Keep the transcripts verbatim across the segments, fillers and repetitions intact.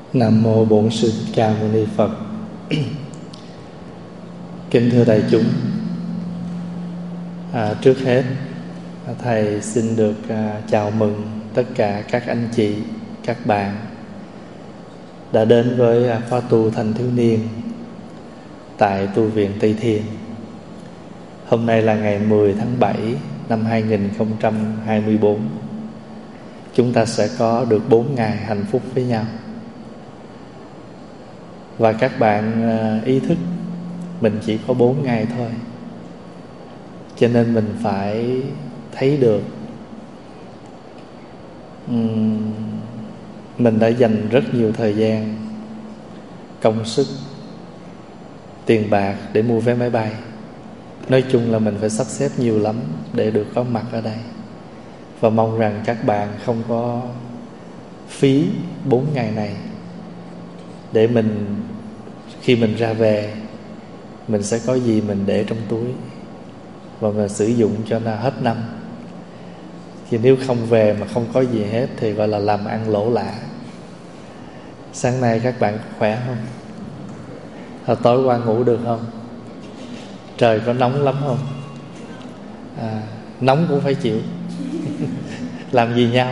Nam mô Bổn Sư Thích Ca Mâu Ni Phật. Kính thưa đại chúng, à, trước hết thầy xin được à, chào mừng tất cả các anh chị, các bạn đã đến với à, khóa tu thanh thiếu niên tại tu viện Tây Thiên. Hôm nay là ngày mười tháng bảy năm hai nghìn không trăm hai mươi tư. Chúng ta sẽ có được bốn ngày hạnh phúc với nhau. Và các bạn ý thức mình chỉ có bốn ngày thôi, cho nên mình phải thấy được uhm, mình đã dành rất nhiều thời gian, công sức, tiền bạc để mua vé máy bay. Nói chung là mình phải sắp xếp nhiều lắm để được có mặt ở đây. Và mong rằng các bạn không có phí bốn ngày này, để mình khi mình ra về mình sẽ có gì mình để trong túi và mình sử dụng cho nó hết năm. Thì nếu không về mà không có gì hết thì gọi là làm ăn lỗ lã. Sáng nay các bạn khỏe không? Hồi tối qua ngủ được không? Trời có nóng lắm không? À, nóng cũng phải chịu. Làm gì nhau?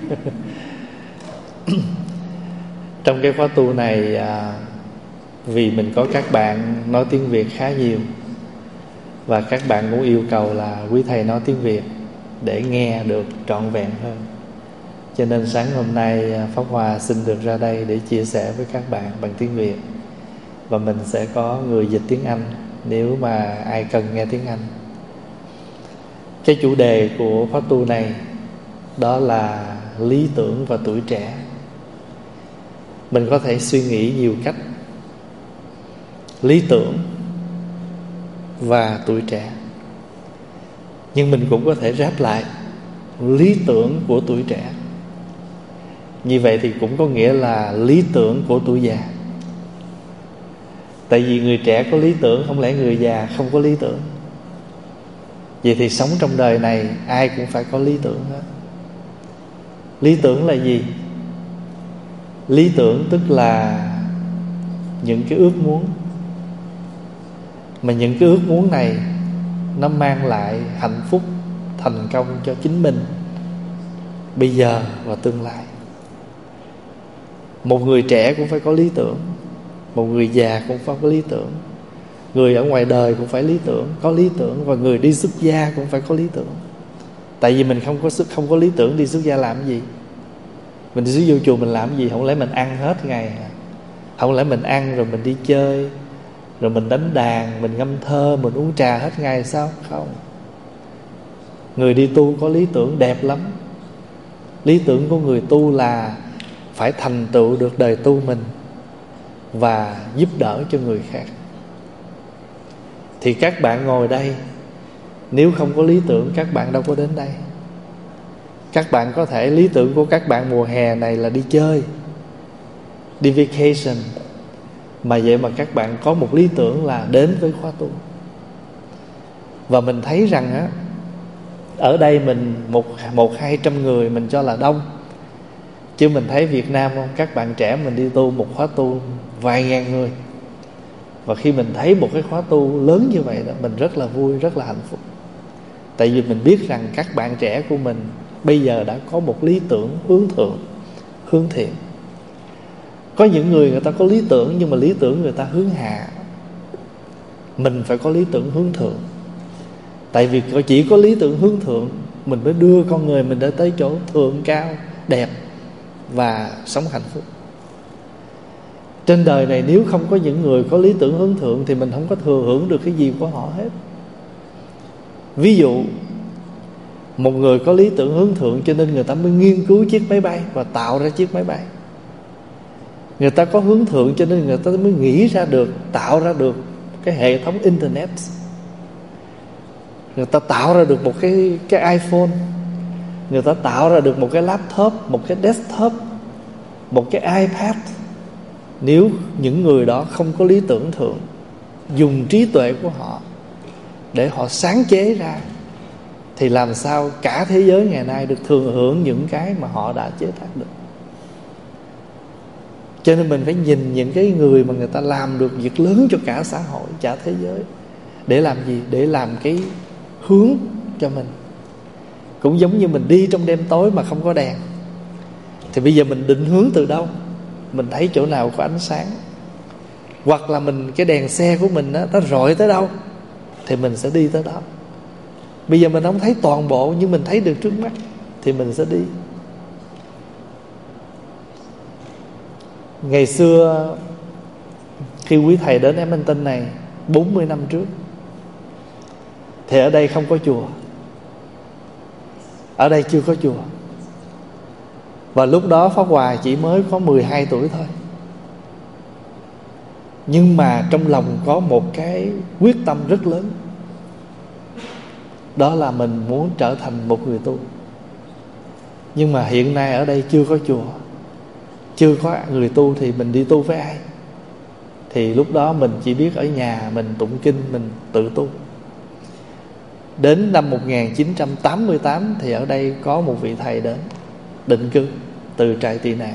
Trong cái khóa tu này à, vì mình có các bạn nói tiếng Việt khá nhiều, và các bạn cũng yêu cầu là quý thầy nói tiếng Việt để nghe được trọn vẹn hơn. Cho nên sáng hôm nay Pháp Hòa xin được ra đây để chia sẻ với các bạn bằng tiếng Việt. Và mình sẽ có người dịch tiếng Anh nếu mà ai cần nghe tiếng Anh. Cái chủ đề của khóa tu này đó là lý tưởng và tuổi trẻ. Mình có thể suy nghĩ nhiều cách: lý tưởng và tuổi trẻ. Nhưng mình cũng có thể ráp lại lý tưởng của tuổi trẻ. Như vậy thì cũng có nghĩa là lý tưởng của tuổi già. Tại vì người trẻ có lý tưởng, không lẽ người già không có lý tưởng? Vậy thì sống trong đời này ai cũng phải có lý tưởng hết. Lý tưởng là gì? Lý tưởng tức là những cái ước muốn, mà những cái ước muốn này nó mang lại hạnh phúc, thành công cho chính mình bây giờ và tương lai. Một người trẻ cũng phải có lý tưởng, một người già cũng phải có lý tưởng, người ở ngoài đời cũng phải lý tưởng, có lý tưởng, và người đi xuất gia cũng phải có lý tưởng. Tại vì mình không có không có lý tưởng đi xuất gia làm cái gì? Mình đi vô chùa mình làm cái gì? Không lẽ mình ăn hết ngày hả? Không lẽ mình ăn rồi mình đi chơi, rồi mình đánh đàn, mình ngâm thơ, mình uống trà hết ngày sao? Không. Người đi tu có lý tưởng đẹp lắm. Lý tưởng của người tu là phải thành tựu được đời tu mình và giúp đỡ cho người khác. Thì các bạn ngồi đây, nếu không có lý tưởng các bạn đâu có đến đây. Các bạn có thể lý tưởng của các bạn mùa hè này là đi chơi, đi vacation, mà vậy mà các bạn có một lý tưởng là đến với khóa tu. Và mình thấy rằng á, ở đây mình một, một hai trăm người mình cho là đông. Chứ mình thấy Việt Nam không, các bạn trẻ mình đi tu một khóa tu vài ngàn người. Và khi mình thấy một cái khóa tu lớn như vậy đó, mình rất là vui, rất là hạnh phúc. Tại vì mình biết rằng các bạn trẻ của mình bây giờ đã có một lý tưởng hướng thượng, hướng thiện. Có những người người ta có lý tưởng, nhưng mà lý tưởng người ta hướng hạ. Mình phải có lý tưởng hướng thượng. Tại vì chỉ có lý tưởng hướng thượng mình mới đưa con người mình đến tới chỗ thượng cao, đẹp và sống hạnh phúc. Trên đời này nếu không có những người có lý tưởng hướng thượng thì mình không có thừa hưởng được cái gì của họ hết. Ví dụ, một người có lý tưởng hướng thượng cho nên người ta mới nghiên cứu chiếc máy bay và tạo ra chiếc máy bay. Người ta có hướng thượng cho nên người ta mới nghĩ ra được, tạo ra được cái hệ thống internet. Người ta tạo ra được một cái, cái iPhone. Người ta tạo ra được một cái laptop, một cái desktop, một cái iPad. Nếu những người đó không có lý tưởng thượng, dùng trí tuệ của họ để họ sáng chế ra, thì làm sao cả thế giới ngày nay được thừa hưởng những cái mà họ đã chế tác được. Cho nên mình phải nhìn những cái người mà người ta làm được việc lớn cho cả xã hội, cả thế giới. Để làm gì? Để làm cái hướng cho mình. Cũng giống như mình đi trong đêm tối mà không có đèn, thì bây giờ mình định hướng từ đâu? Mình thấy chỗ nào có ánh sáng. Hoặc là mình, cái đèn xe của mình đó, nó rọi tới đâu thì mình sẽ đi tới đó. Bây giờ mình không thấy toàn bộ, nhưng mình thấy được trước mắt thì mình sẽ đi. Ngày xưa khi quý thầy đến Edmonton này bốn mươi năm trước, thì ở đây không có chùa. Ở đây chưa có chùa. Và lúc đó Pháp Hòa chỉ mới có mười hai tuổi thôi. Nhưng mà trong lòng có một cái quyết tâm rất lớn. Đó là mình muốn trở thành một người tu. Nhưng mà hiện nay ở đây chưa có chùa, chưa có người tu, thì mình đi tu với ai? Thì lúc đó mình chỉ biết ở nhà mình tụng kinh, mình tự tu. Đến năm một nghìn chín trăm tám mươi tám thì ở đây có một vị thầy đến định cư từ trại tị nạn,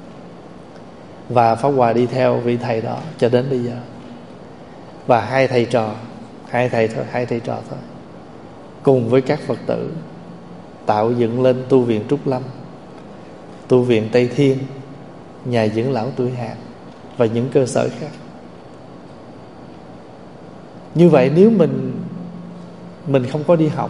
và Pháp Hòa đi theo vị thầy đó cho đến bây giờ. Và hai thầy trò, hai thầy thôi, hai thầy trò thôi, cùng với các Phật tử tạo dựng lên tu viện Trúc Lâm, tu viện Tây Thiên, nhà dưỡng lão Tuổi Hàn và những cơ sở khác. Như vậy nếu mình Mình không có đi học,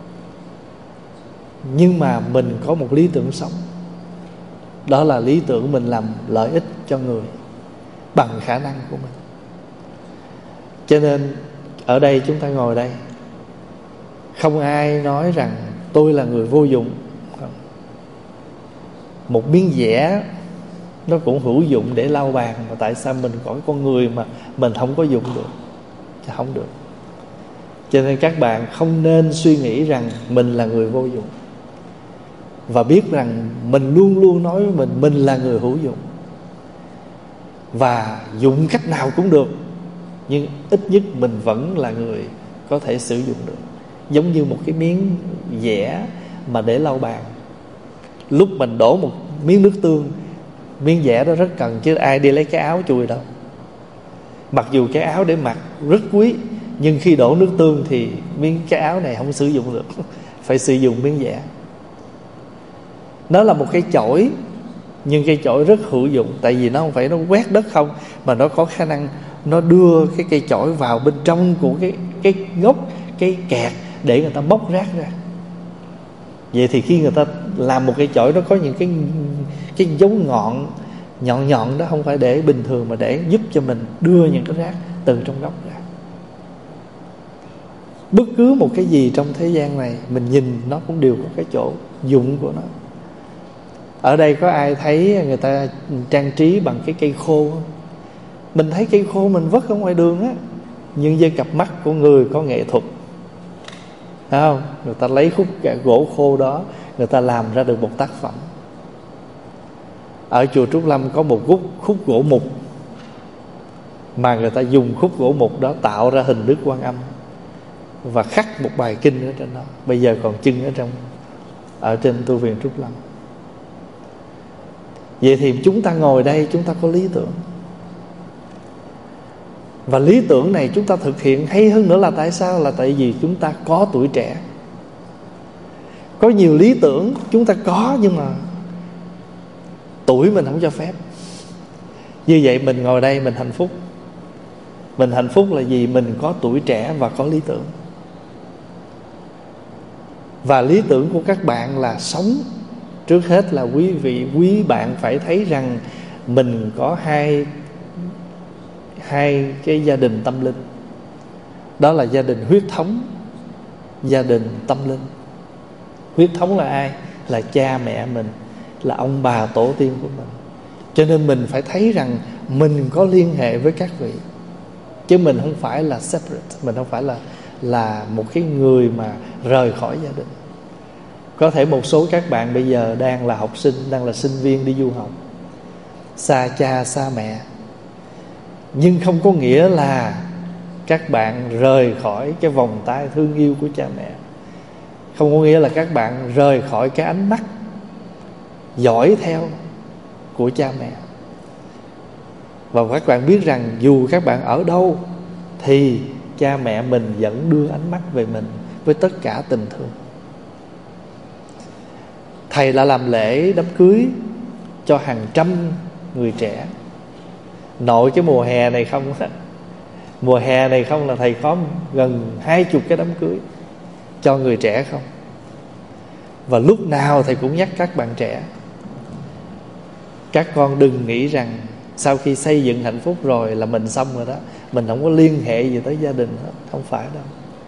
nhưng mà mình có một lý tưởng sống. Đó là lý tưởng mình làm lợi ích cho người bằng khả năng của mình. Cho nên ở đây chúng ta ngồi đây, không ai nói rằng tôi là người vô dụng. Một miếng vẽ nó cũng hữu dụng để lau bàn, mà tại sao mình có con người mà mình không có dụng được? Chứ không được. Cho nên các bạn không nên suy nghĩ rằng mình là người vô dụng, và biết rằng mình luôn luôn nói với mình mình là người hữu dụng, và dụng cách nào cũng được, nhưng ít nhất mình vẫn là người có thể sử dụng được. Giống như một cái miếng vẽ mà để lau bàn, lúc mình đổ một miếng nước tương, miếng vẽ đó rất cần, chứ ai đi lấy cái áo chùi đâu. Mặc dù cái áo để mặc rất quý, nhưng khi đổ nước tương thì miếng cái áo này không sử dụng được, phải sử dụng miếng vẽ. Nó là một cái chổi, nhưng cái chổi rất hữu dụng. Tại vì nó không phải nó quét đất không, mà nó có khả năng nó đưa cái cây chổi vào bên trong của cái, cái gốc, cái kẹt, để người ta bóc rác ra. Vậy thì khi người ta làm một cây chổi, nó có những cái, cái dấu ngọn nhọn nhọn đó, không phải để bình thường, mà để giúp cho mình đưa những cái rác từ trong gốc ra. Bất cứ một cái gì trong thế gian này, mình nhìn nó cũng đều có cái chỗ dụng của nó. Ở đây có ai thấy người ta trang trí bằng cái cây khô không? Mình thấy cây khô mình vứt ở ngoài đường á, nhưng với cặp mắt của người có nghệ thuật, thấy không? Người ta lấy khúc gỗ khô đó, người ta làm ra được một tác phẩm. Ở chùa Trúc Lâm có một khúc, khúc gỗ mục, mà người ta dùng khúc gỗ mục đó tạo ra hình Đức Quan Âm, và khắc một bài kinh ở trên đó. Bây giờ còn trưng ở trong ở trên tu viện Trúc Lâm. Vậy thì chúng ta ngồi đây, chúng ta có lý tưởng, và lý tưởng này chúng ta thực hiện hay hơn nữa là tại sao? Là tại vì chúng ta có tuổi trẻ. Có nhiều lý tưởng chúng ta có, nhưng mà tuổi mình không cho phép. Như vậy mình ngồi đây mình hạnh phúc. Mình hạnh phúc là gì? Mình có tuổi trẻ và có lý tưởng. Và lý tưởng của các bạn là sống. Trước hết là quý vị, quý bạn phải thấy rằng mình có hai hai cái gia đình tâm linh. Đó là gia đình huyết thống, gia đình tâm linh. Huyết thống là ai? Là cha mẹ mình, là ông bà tổ tiên của mình. Cho nên mình phải thấy rằng mình có liên hệ với các vị, chứ mình không phải là separate. Mình không phải là là một cái người mà rời khỏi gia đình. Có thể một số các bạn bây giờ đang là học sinh, đang là sinh viên đi du học, xa cha xa mẹ, nhưng không có nghĩa là các bạn rời khỏi cái vòng tay thương yêu của cha mẹ. Không có nghĩa là các bạn rời khỏi cái ánh mắt dõi theo của cha mẹ. Và các bạn biết rằng dù các bạn ở đâu thì cha mẹ mình vẫn đưa ánh mắt về mình với tất cả tình thương. Thầy đã làm lễ đám cưới cho hàng trăm người trẻ. Nội cái mùa hè này không á, mùa hè này không là thầy có gần hai chục cái đám cưới cho người trẻ không. Và lúc nào thầy cũng nhắc các bạn trẻ, các con đừng nghĩ rằng sau khi xây dựng hạnh phúc rồi là mình xong rồi đó, mình không có liên hệ gì tới gia đình hết. Không phải đâu.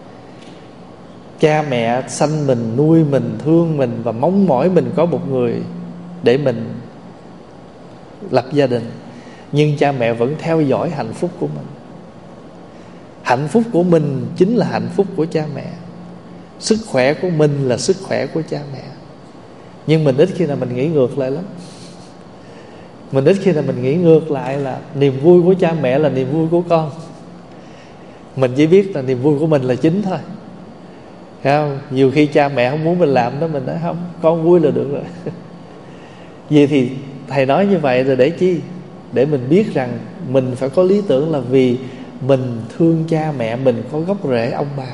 Cha mẹ sanh mình, nuôi mình, thương mình và mong mỏi mình có một người để mình lập gia đình. Nhưng cha mẹ vẫn theo dõi hạnh phúc của mình. Hạnh phúc của mình chính là hạnh phúc của cha mẹ. Sức khỏe của mình là sức khỏe của cha mẹ. Nhưng mình ít khi nào mình nghĩ ngược lại lắm. Mình ít khi nào mình nghĩ ngược lại là niềm vui của cha mẹ là niềm vui của con. Mình chỉ biết là niềm vui của mình là chính thôi. Thấy không? Nhiều khi cha mẹ không muốn mình làm đó, mình nói không, con vui là được rồi. Vậy thì thầy nói như vậy rồi để chi? Để mình biết rằng mình phải có lý tưởng, là vì mình thương cha mẹ mình có gốc rễ ông bà.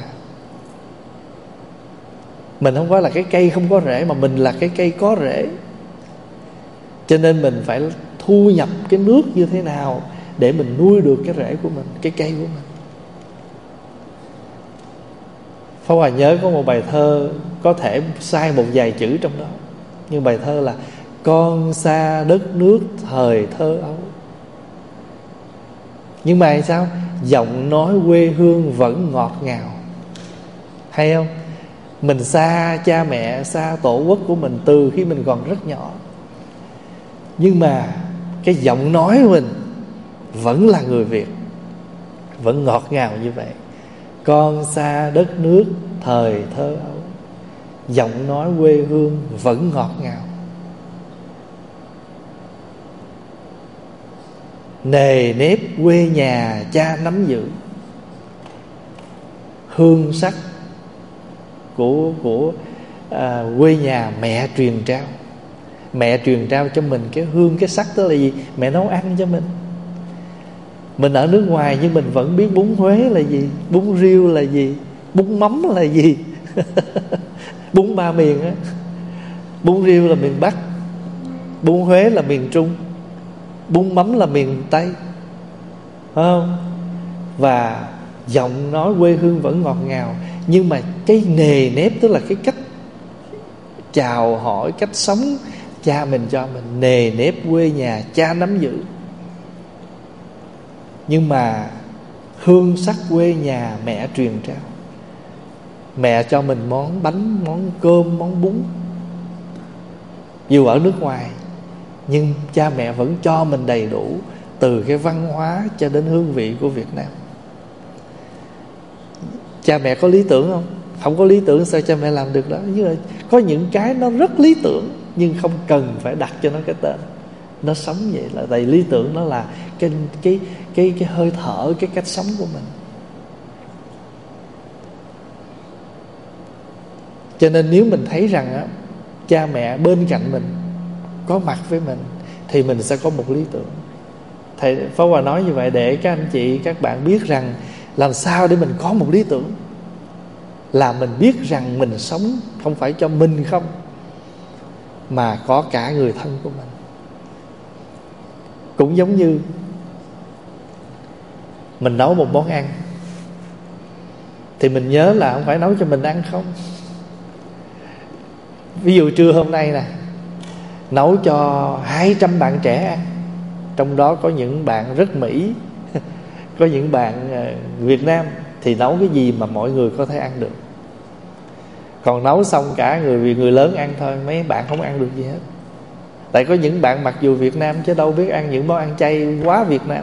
Mình không phải là cái cây không có rễ, mà mình là cái cây có rễ. Cho nên mình phải thu nhập cái nước như thế nào để mình nuôi được cái rễ của mình, cái cây của mình. Pháp Hòa nhớ có một bài thơ, có thể sai một vài chữ trong đó, nhưng bài thơ là: con xa đất nước thời thơ ấu. Nhưng mà sao? Giọng nói quê hương vẫn ngọt ngào. Hay không? Mình xa cha mẹ, xa tổ quốc của mình từ khi mình còn rất nhỏ, nhưng mà cái giọng nói của mình vẫn là người Việt, vẫn ngọt ngào như vậy. Con xa đất nước thời thơ ấu, giọng nói quê hương vẫn ngọt ngào. Nề nếp quê nhà cha nắm giữ, hương sắc của, của à, quê nhà mẹ truyền trao. Mẹ truyền trao cho mình cái hương, cái sắc đó là gì? Mẹ nấu ăn cho mình. Mình ở nước ngoài nhưng mình vẫn biết bún Huế là gì, bún riêu là gì, bún mắm là gì. Bún ba miền á. Bún riêu là miền Bắc, bún Huế là miền Trung, bún mắm là miền Tây. Phải không? Và giọng nói quê hương vẫn ngọt ngào. Nhưng mà cái nề nếp, tức là cái cách chào hỏi, cách sống cha mình cho mình, nề nếp quê nhà cha nắm giữ. Nhưng mà hương sắc quê nhà mẹ truyền trao. Mẹ cho mình món bánh, món cơm, món bún. Dù ở nước ngoài, nhưng cha mẹ vẫn cho mình đầy đủ, từ cái văn hóa cho đến hương vị của Việt Nam. Cha mẹ có lý tưởng không? Không có lý tưởng sao cha mẹ làm được đó? Nhưng mà có những cái nó rất lý tưởng, nhưng không cần phải đặt cho nó cái tên. Nó sống vậy là tại lý tưởng nó là cái, cái, cái, cái hơi thở, cái cách sống của mình. Cho nên nếu mình thấy rằng á, cha mẹ bên cạnh mình, có mặt với mình, thì mình sẽ có một lý tưởng. Thầy Pháp Hòa nói như vậy để các anh chị, các bạn biết rằng làm sao để mình có một lý tưởng, là mình biết rằng mình sống không phải cho mình không, mà có cả người thân của mình. Cũng giống như mình nấu một món ăn, thì mình nhớ là không phải nấu cho mình ăn không. Ví dụ trưa hôm nay nè, nấu cho hai trăm bạn trẻ ăn. Trong đó có những bạn rất Mỹ, có những bạn Việt Nam, thì nấu cái gì mà mọi người có thể ăn được. Còn nấu xong cả người vì người lớn ăn thôi, mấy bạn không ăn được gì hết. Tại có những bạn mặc dù Việt Nam chứ đâu biết ăn những món ăn chay quá Việt Nam.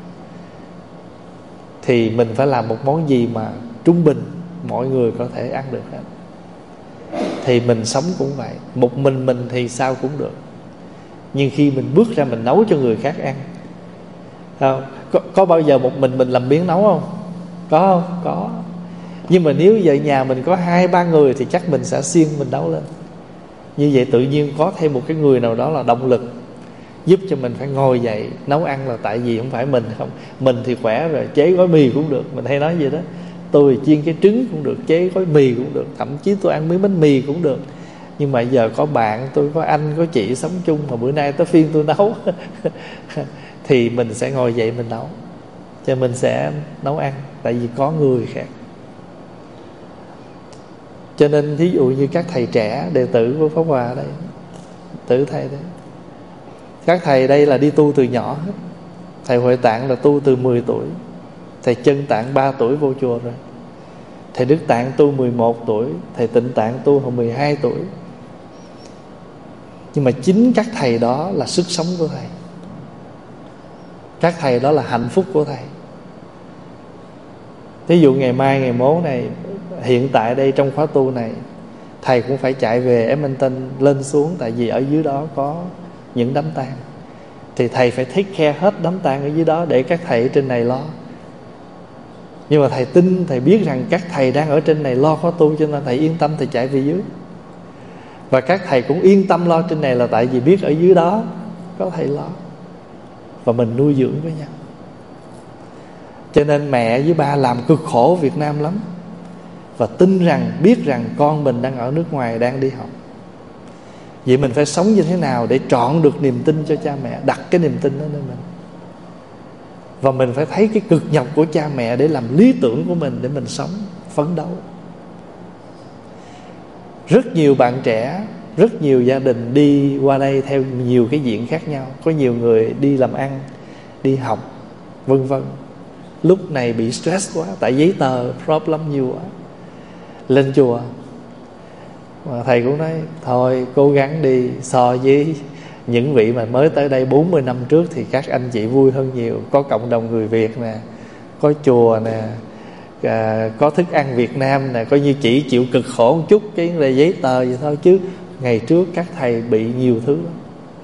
Thì mình phải làm một món gì mà trung bình mọi người có thể ăn được hết. Thì mình sống cũng vậy. Một mình mình thì sao cũng được, nhưng khi mình bước ra mình nấu cho người khác ăn, không? Có, có bao giờ một mình mình làm biếng nấu không? Có không? Có. Nhưng mà nếu vậy nhà mình có hai ba người thì chắc mình sẽ siêng mình nấu lên. Như vậy tự nhiên có thêm một cái người nào đó là động lực. giúp cho mình phải ngồi dậy nấu ăn là tại vì không phải mình không. Mình thì khỏe rồi, chế gói mì cũng được. Mình hay nói vậy đó, tôi chiên cái trứng cũng được, chế gói mì cũng được, thậm chí tôi ăn miếng bánh mì cũng được. Nhưng mà giờ có bạn, tôi có anh, có chị sống chung, mà bữa nay tới phiên tôi nấu thì mình sẽ ngồi dậy mình nấu, cho mình sẽ nấu ăn, tại vì có người khác. Cho nên thí dụ như các thầy trẻ, đệ tử của Pháp Hòa đây, tử thầy đấy, các thầy đây là đi tu từ nhỏ hết. Thầy Huệ Tạng là tu từ mười tuổi, thầy Chân Tạng ba tuổi vô chùa rồi, thầy Đức Tạng tu mười một tuổi, thầy Tịnh Tạng tu hồi mười hai tuổi. Nhưng mà chính các thầy đó là sức sống của thầy, các thầy đó là hạnh phúc của thầy. Ví dụ ngày mai ngày mốt này, hiện tại đây trong khóa tu này, thầy cũng phải chạy về Edmonton lên xuống, tại vì ở dưới đó có những đám tang, thì thầy phải take care hết đám tang ở dưới đó để các thầy ở trên này lo. Nhưng mà thầy tin, thầy biết rằng các thầy đang ở trên này lo khóa tu, cho nên thầy yên tâm, thầy chạy về dưới. Và các thầy cũng yên tâm lo trên này là tại vì biết ở dưới đó có thầy lo, và mình nuôi dưỡng với nhau. Cho nên mẹ với ba làm cực khổ Việt Nam lắm, và tin rằng, biết rằng con mình đang ở nước ngoài, đang đi học. Vậy mình phải sống như thế nào để trọn được niềm tin cho cha mẹ, đặt cái niềm tin đó lên mình. Và mình phải thấy cái cực nhọc của cha mẹ để làm lý tưởng của mình, để mình sống, phấn đấu. Rất nhiều bạn trẻ, rất nhiều gia đình đi qua đây theo nhiều cái diện khác nhau. Có nhiều người đi làm ăn, đi học, vân vân. Lúc này bị stress quá, tại giấy tờ problem nhiều quá, lên chùa. Mà thầy cũng nói thôi cố gắng đi, so với những vị mà mới tới đây bốn mươi năm trước thì các anh chị vui hơn nhiều. Có cộng đồng người Việt nè, có chùa nè, à, có thức ăn Việt Nam nè. Coi như chỉ chịu cực khổ một chút cái về giấy tờ vậy thôi, chứ ngày trước các thầy bị nhiều thứ lắm.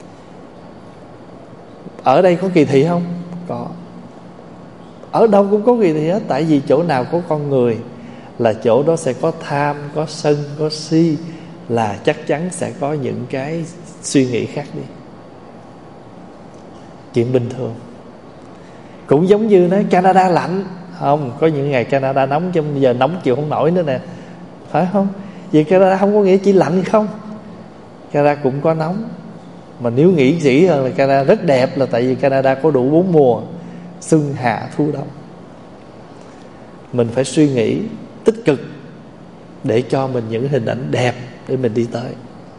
Ở đây có kỳ thị không? Có. Ở đâu cũng có kỳ thị hết. Tại vì chỗ nào có con người là chỗ đó sẽ có tham, có sân, có si, là chắc chắn sẽ có những cái suy nghĩ khác đi. Chuyện bình thường. Cũng giống như nói Canada lạnh, không, có những ngày Canada nóng, chứ giờ nóng chịu không nổi nữa nè, phải không? Vì Canada không có nghĩa chỉ lạnh không, Canada cũng có nóng. Mà nếu nghĩ kỹ hơn là Canada rất đẹp, là tại vì Canada có đủ bốn mùa, xuân, hạ, thu, đông. Mình phải suy nghĩ tích cực để cho mình những hình ảnh đẹp để mình đi tới.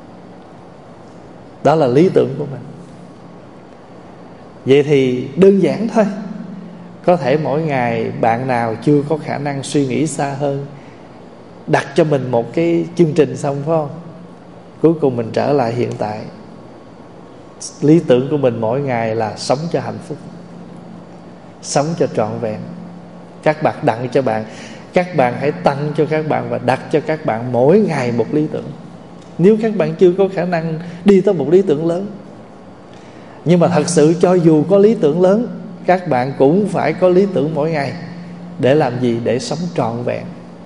Đó là lý tưởng của mình. Vậy thì đơn giản thôi. Có thể mỗi ngày bạn nào chưa có khả năng suy nghĩ xa hơn, đặt cho mình một cái chương trình xong, phải không? Cuối cùng mình trở lại hiện tại. Lý tưởng của mình mỗi ngày là sống cho hạnh phúc, sống cho trọn vẹn. Các bạn đặt cho bạn, các bạn hãy tăng cho các bạn và đặt cho các bạn mỗi ngày một lý tưởng. Nếu các bạn chưa có khả năng đi tới một lý tưởng lớn, nhưng mà thật sự cho dù có lý tưởng lớn, các bạn cũng phải có lý tưởng mỗi ngày. Để làm gì? Để sống trọn vẹn.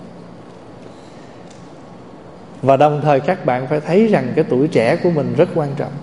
Và đồng thời các bạn phải thấy rằng cái tuổi trẻ của mình rất quan trọng.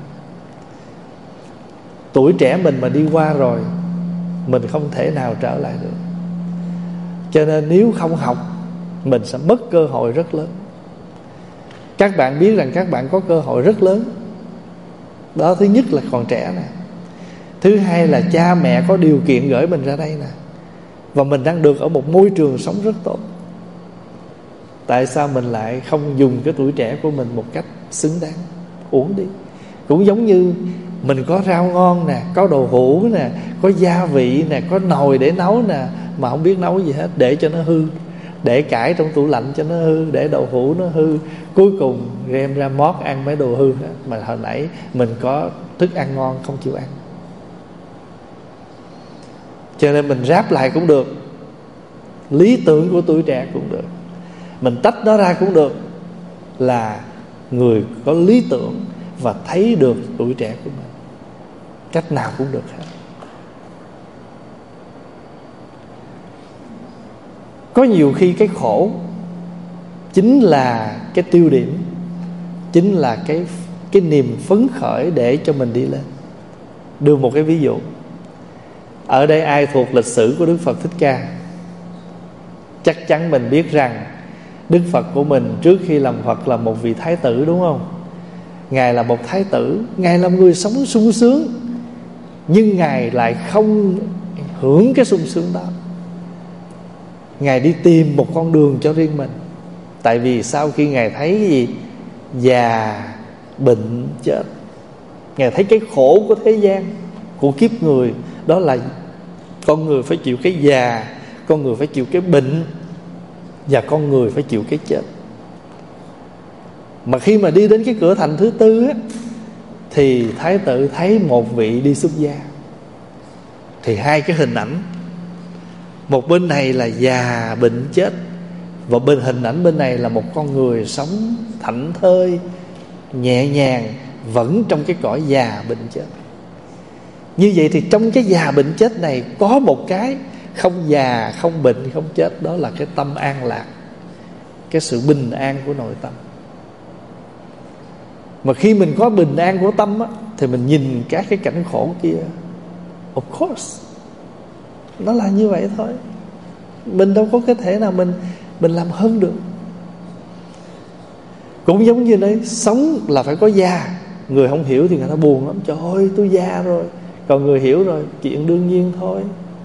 Tuổi trẻ mình mà đi qua rồi, mình không thể nào trở lại được. Cho nên nếu không học, mình sẽ mất cơ hội rất lớn. Các bạn biết rằng các bạn có cơ hội rất lớn. Đó, thứ nhất là còn trẻ nè. Thứ hai là cha mẹ có điều kiện gửi mình ra đây nè, và mình đang được ở một môi trường sống rất tốt. Tại sao mình lại không dùng cái tuổi trẻ của mình một cách xứng đáng? Uống đi. Cũng giống như mình có rau ngon nè, có đồ hũ nè, có gia vị nè, có nồi để nấu nè, mà không biết nấu gì hết, để cho nó hư, để cải trong tủ lạnh cho nó hư, để đậu hũ nó hư, cuối cùng đem ra mót ăn mấy đồ hư hết. Mà hồi nãy mình có thức ăn ngon không chịu ăn. Cho nên mình ráp lại cũng được, lý tưởng của tuổi trẻ cũng được, mình tách nó ra cũng được, là người có lý tưởng và thấy được tuổi trẻ của mình. Cách nào cũng được hết. Có nhiều khi cái khổ chính là cái tiêu điểm, chính là cái, cái niềm phấn khởi để cho mình đi lên. Đưa một cái ví dụ. Ở đây ai thuộc lịch sử của Đức Phật Thích Ca? Chắc chắn mình biết rằng Đức Phật của mình trước khi làm Phật là một vị thái tử, đúng không? Ngài là một thái tử, Ngài là một người sống sung sướng, nhưng Ngài lại không hưởng cái sung sướng đó. Ngài đi tìm một con đường cho riêng mình. Tại vì sau khi Ngài thấy cái gì? Già, bệnh, chết. Ngài thấy cái khổ của thế gian, của kiếp người. Đó là con người phải chịu cái già, con người phải chịu cái bệnh, và con người phải chịu cái chết. Mà khi mà đi đến cái cửa thành thứ tư á, thì thái tử thấy một vị đi xuất gia. Thì hai cái hình ảnh, một bên này là già bệnh chết, và bên hình ảnh bên này là một con người sống thảnh thơi, nhẹ nhàng, vẫn trong cái cõi già bệnh chết. Như vậy thì trong cái già bệnh chết này có một cái không già, không bệnh, không chết. Đó là cái tâm an lạc, cái sự bình an của nội tâm. Mà khi mình có bình an của tâm á, thì mình nhìn các cái cảnh khổ kia, of course nó là như vậy thôi. Mình đâu có cái thể nào mình Mình làm hơn được. Cũng giống như đấy, sống là phải có già. Người không hiểu thì người ta buồn lắm. Trời ơi tôi già rồi. Còn người hiểu rồi, chuyện đương nhiên thôi.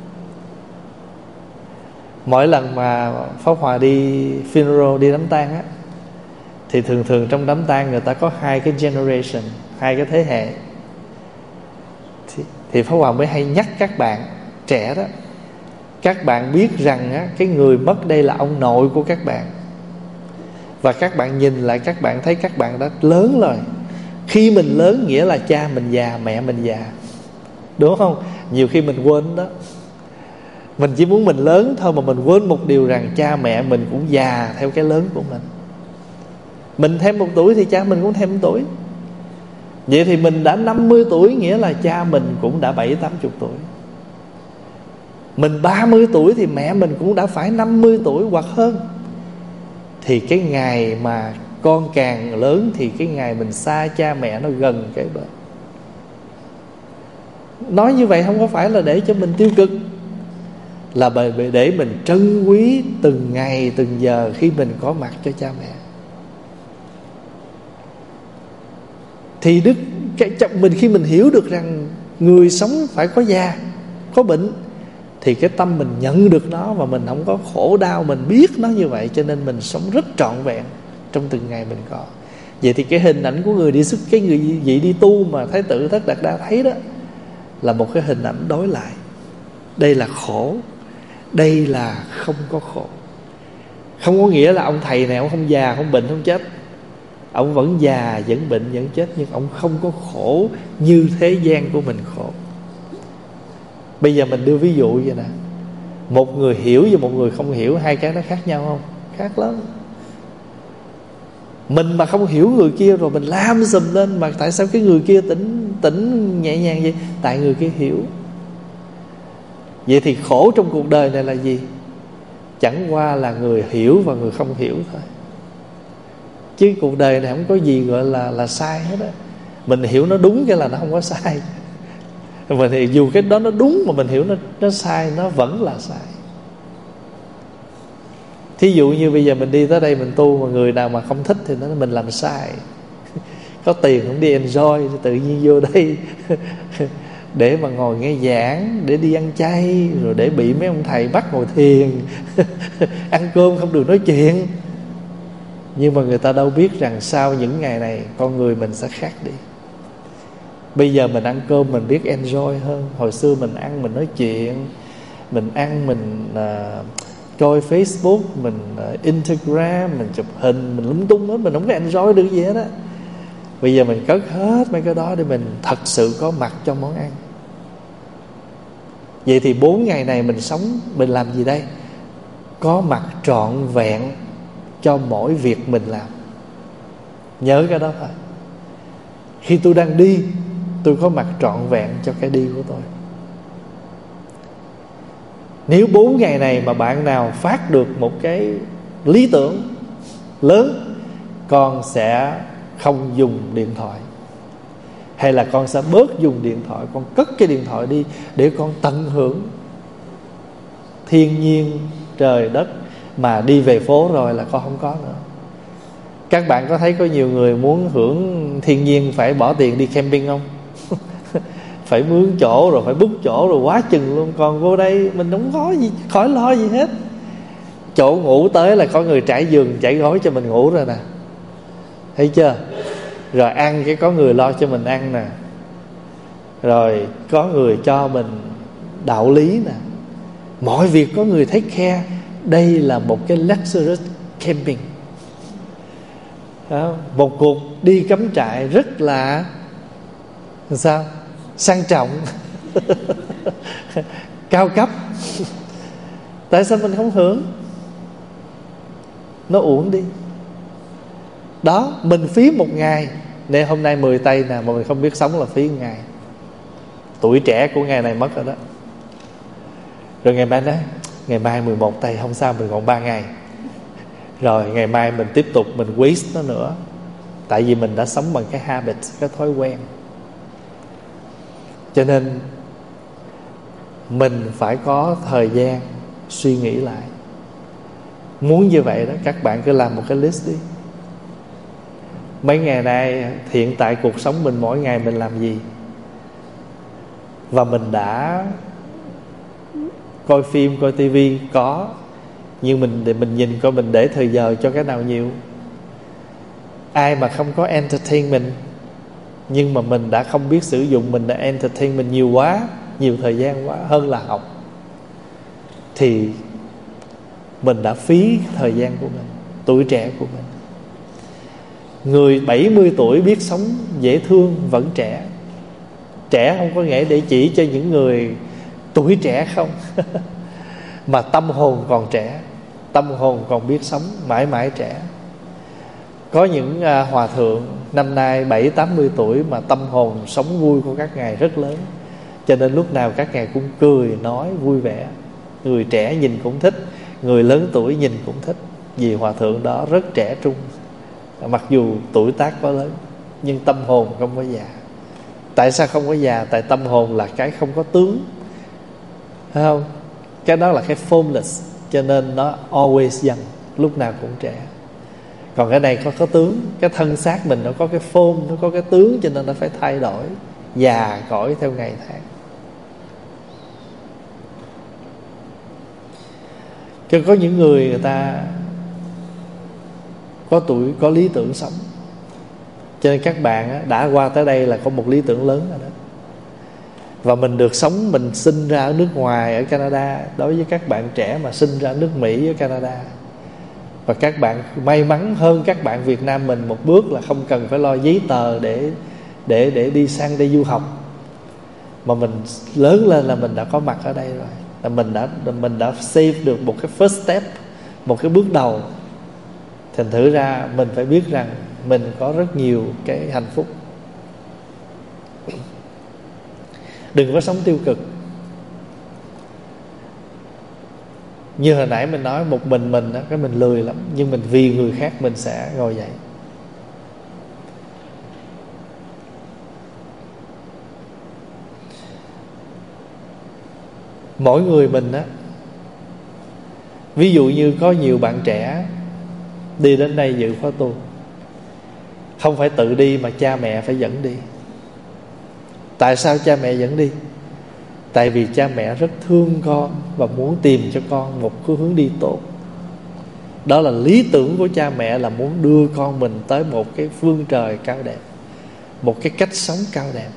Mỗi lần mà Pháp Hòa đi funeral, đi đám tang á, thì thường thường trong đám tang người ta có hai cái generation, hai cái thế hệ. Thì, thì Pháp Hòa mới hay nhắc các bạn trẻ đó, các bạn biết rằng á, cái người mất đây là ông nội của các bạn. Và các bạn nhìn lại, các bạn thấy các bạn đã lớn rồi. Khi mình lớn nghĩa là cha mình già, mẹ mình già, đúng không? Nhiều khi mình quên đó. Mình chỉ muốn mình lớn thôi, mà mình quên một điều rằng cha mẹ mình cũng già theo cái lớn của mình. Mình thêm một tuổi thì cha mình cũng thêm một tuổi. Vậy thì mình đã năm mươi tuổi, nghĩa là cha mình cũng đã bảy tám mươi tuổi. Mình ba mươi tuổi thì mẹ mình cũng đã phải năm mươi tuổi hoặc hơn. Thì cái ngày mà con càng lớn thì cái ngày mình xa cha mẹ nó gần cái bên. Nói như vậy không có phải là để cho mình tiêu cực, là bởi để mình trân quý từng ngày từng giờ khi mình có mặt cho cha mẹ. Thì đức cái mình khi mình hiểu được rằng người sống phải có già, có bệnh, thì cái tâm mình nhận được nó, và mình không có khổ đau, mình biết nó như vậy, cho nên mình sống rất trọn vẹn trong từng ngày mình có. Vậy thì cái hình ảnh của người đi xuất, cái người vị đi tu mà Thái tử Tất Đạt Đa thấy đó, là một cái hình ảnh đối lại. Đây là khổ, đây là không có khổ. Không có nghĩa là ông thầy này ông không già, không bệnh, không chết. Ông vẫn già, vẫn bệnh, vẫn chết, nhưng ông không có khổ như thế gian của mình khổ. Bây giờ mình đưa ví dụ vậy nè, một người hiểu và một người không hiểu, hai cái nó khác nhau không? Khác lắm. Mình mà không hiểu người kia rồi mình làm sùm lên, mà tại sao cái người kia tỉnh tỉnh nhẹ nhàng vậy? Tại người kia hiểu. Vậy thì khổ trong cuộc đời này là gì? Chẳng qua là người hiểu và người không hiểu thôi. Chứ cuộc đời này không có gì gọi là là sai hết á. Mình hiểu nó đúng cái là nó không có sai. Mà thì dù cái đó nó đúng mà mình hiểu nó nó sai, nó vẫn là sai. Thí dụ như bây giờ mình đi tới đây mình tu, mà người nào mà không thích thì nó mình làm sai. Có tiền không đi enjoy, tự nhiên vô đây để mà ngồi nghe giảng, để đi ăn chay, rồi để bị mấy ông thầy bắt ngồi thiền. Ăn cơm không được nói chuyện. Nhưng mà người ta đâu biết rằng sau những ngày này con người mình sẽ khác đi. Bây giờ mình ăn cơm mình biết enjoy hơn. Hồi xưa mình ăn mình nói chuyện, mình ăn mình uh, coi Facebook, mình uh, Instagram, mình chụp hình, mình lúng tung hết, mình không có enjoy được gì hết á. Bây giờ mình cất hết mấy cái đó để mình thật sự có mặt trong món ăn. Vậy thì bốn ngày này mình sống, mình làm gì đây? Có mặt trọn vẹn cho mỗi việc mình làm. Nhớ cái đó thôi. Khi tôi đang đi, tôi có mặt trọn vẹn cho cái đi của tôi. Nếu bốn ngày này mà bạn nào phát được một cái lý tưởng lớn, con sẽ không dùng điện thoại, Hay là con sẽ bớt dùng điện thoại, con cất cái điện thoại đi để con tận hưởng thiên nhiên trời đất, mà đi về phố rồi là con không có nữa. Các bạn có thấy có nhiều người muốn hưởng thiên nhiên phải bỏ tiền đi camping không? Phải mướn chỗ rồi phải book chỗ rồi quá chừng luôn. Còn vô đây mình không có gì, khỏi lo gì hết. Chỗ ngủ tới là có người trải giường trải gối cho mình ngủ rồi nè, thấy chưa? Rồi ăn cái có người lo cho mình ăn nè, rồi có người cho mình đạo lý nè, mọi việc có người take care. Đây là một cái luxurious camping. Đó, một cuộc đi cắm trại rất là sao? Sang trọng. Cao cấp. Tại sao mình không hưởng? Nó uổng đi. Đó, mình phí một ngày. Nên hôm nay mười tây nè, mà mình không biết sống là phí một ngày. Tuổi trẻ của ngày này mất rồi đó. Rồi ngày mai nói ngày mai mười một tây, không sao, mình còn ba ngày. Rồi ngày mai mình tiếp tục mình waste nó nữa. Tại vì mình đã sống bằng cái habit, cái thói quen. Cho nên mình phải có thời gian suy nghĩ lại. Muốn như vậy đó, các bạn cứ làm một cái list đi. Mấy ngày nay hiện tại cuộc sống mình mỗi ngày mình làm gì, và mình đã coi phim, coi tivi có, nhưng mình để mình nhìn coi mình để thời giờ cho cái nào nhiều. Ai mà không có entertainment, nhưng mà mình đã không biết sử dụng, mình đã entertainment nhiều quá, nhiều thời gian quá hơn là học, thì mình đã phí thời gian của mình, tuổi trẻ của mình. Người bảy mươi tuổi biết sống dễ thương vẫn trẻ. Trẻ không có nghĩa để chỉ cho những người tuổi trẻ không. Mà tâm hồn còn trẻ, tâm hồn còn biết sống, mãi mãi trẻ. Có những uh, hòa thượng năm nay bảy tám mươi tuổi mà tâm hồn sống vui của các ngài rất lớn. Cho nên lúc nào các ngài cũng cười nói vui vẻ. Người trẻ nhìn cũng thích, người lớn tuổi nhìn cũng thích. Vì hòa thượng đó rất trẻ trung, mặc dù tuổi tác có lớn, nhưng tâm hồn không có già. Tại sao không có già? Tại tâm hồn là cái không có tướng, thấy không? Cái đó là cái formless, cho nên nó always young, lúc nào cũng trẻ. Còn cái này có có tướng, cái thân xác mình nó có cái form, nó có cái tướng, cho nên nó phải thay đổi, già cỗi theo ngày tháng. Chứ có những người người ta có tuổi, có lý tưởng sống. Cho nên các bạn đã qua tới đây là có một lý tưởng lớn rồi đó. Và mình được sống, mình sinh ra ở nước ngoài, ở Canada. Đối với các bạn trẻ mà sinh ra ở nước Mỹ, ở Canada, và các bạn may mắn hơn các bạn Việt Nam mình một bước là không cần phải lo giấy tờ để để để đi sang đây du học, mà mình lớn lên là mình đã có mặt ở đây rồi, là mình đã mình đã save được một cái first step, một cái bước đầu. Thành thử ra mình phải biết rằng mình có rất nhiều cái hạnh phúc. Đừng có sống tiêu cực. Như hồi nãy mình nói, một mình mình đó, cái mình lười lắm, nhưng mình vì người khác mình sẽ ngồi dậy. Mỗi người mình á, ví dụ như có nhiều bạn trẻ đi đến đây dự khóa tu, không phải tự đi mà cha mẹ phải dẫn đi. Tại sao cha mẹ dẫn đi? Tại vì cha mẹ rất thương con và muốn tìm cho con một cái hướng đi tốt. Đó là lý tưởng của cha mẹ, là muốn đưa con mình tới một cái phương trời cao đẹp, một cái cách sống cao đẹp.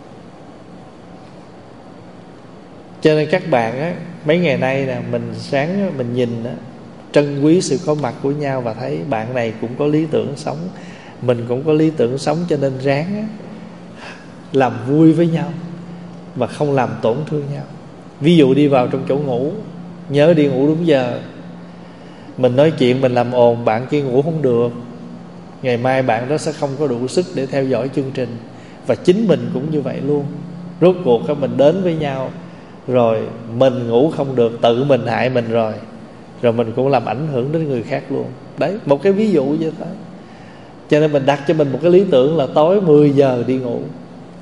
Cho nên các bạn á, mấy ngày nay nè, mình sáng mình nhìn á, trân quý sự có mặt của nhau và thấy bạn này cũng có lý tưởng sống, mình cũng có lý tưởng sống, cho nên ráng á, làm vui với nhau và không làm tổn thương nhau. Ví dụ đi vào trong chỗ ngủ, nhớ đi ngủ đúng giờ. Mình nói chuyện, mình làm ồn, bạn kia ngủ không được, ngày mai bạn đó sẽ không có đủ sức để theo dõi chương trình. Và chính mình cũng như vậy luôn. Rốt cuộc mình đến với nhau, rồi mình ngủ không được, tự mình hại mình rồi, rồi mình cũng làm ảnh hưởng đến người khác luôn. Đấy, một cái ví dụ như thế. Cho nên mình đặt cho mình một cái lý tưởng là tối mười giờ đi ngủ.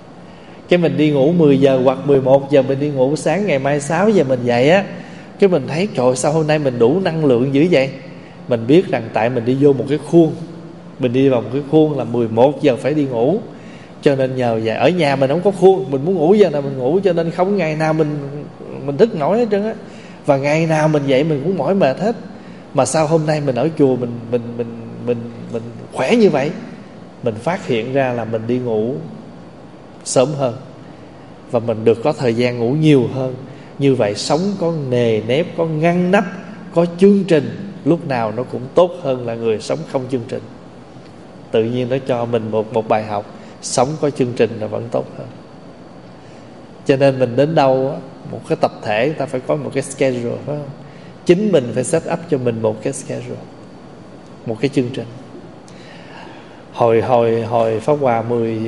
Cái mình đi ngủ mười giờ hoặc mười một giờ mình đi ngủ, sáng ngày mai sáu giờ mình dậy á, cái mình thấy trời sao hôm nay mình đủ năng lượng dữ vậy. Mình biết rằng tại mình đi vô một cái khuôn, mình đi vào một cái khuôn là mười một giờ phải đi ngủ. Cho nên nhờ vậy, ở nhà mình không có khuôn, mình muốn ngủ giờ nào mình ngủ, cho nên không ngày nào mình mình thức nổi hết trơn á. Và ngày nào mình dậy mình cũng mỏi mệt hết. Mà sao hôm nay mình ở chùa mình mình mình mình mình khỏe như vậy? Mình phát hiện ra là mình đi ngủ sớm hơn và mình được có thời gian ngủ nhiều hơn. Như vậy sống có nề nếp, có ngăn nắp, có chương trình, lúc nào nó cũng tốt hơn là người sống không chương trình. Tự nhiên nó cho mình một một bài học, sống có chương trình là vẫn tốt hơn. Cho nên mình đến đâu một cái tập thể ta phải có một cái schedule, phải không? Chính mình phải set up cho mình một cái schedule, một cái chương trình. Hồi hồi hồi Pháp Hòa mười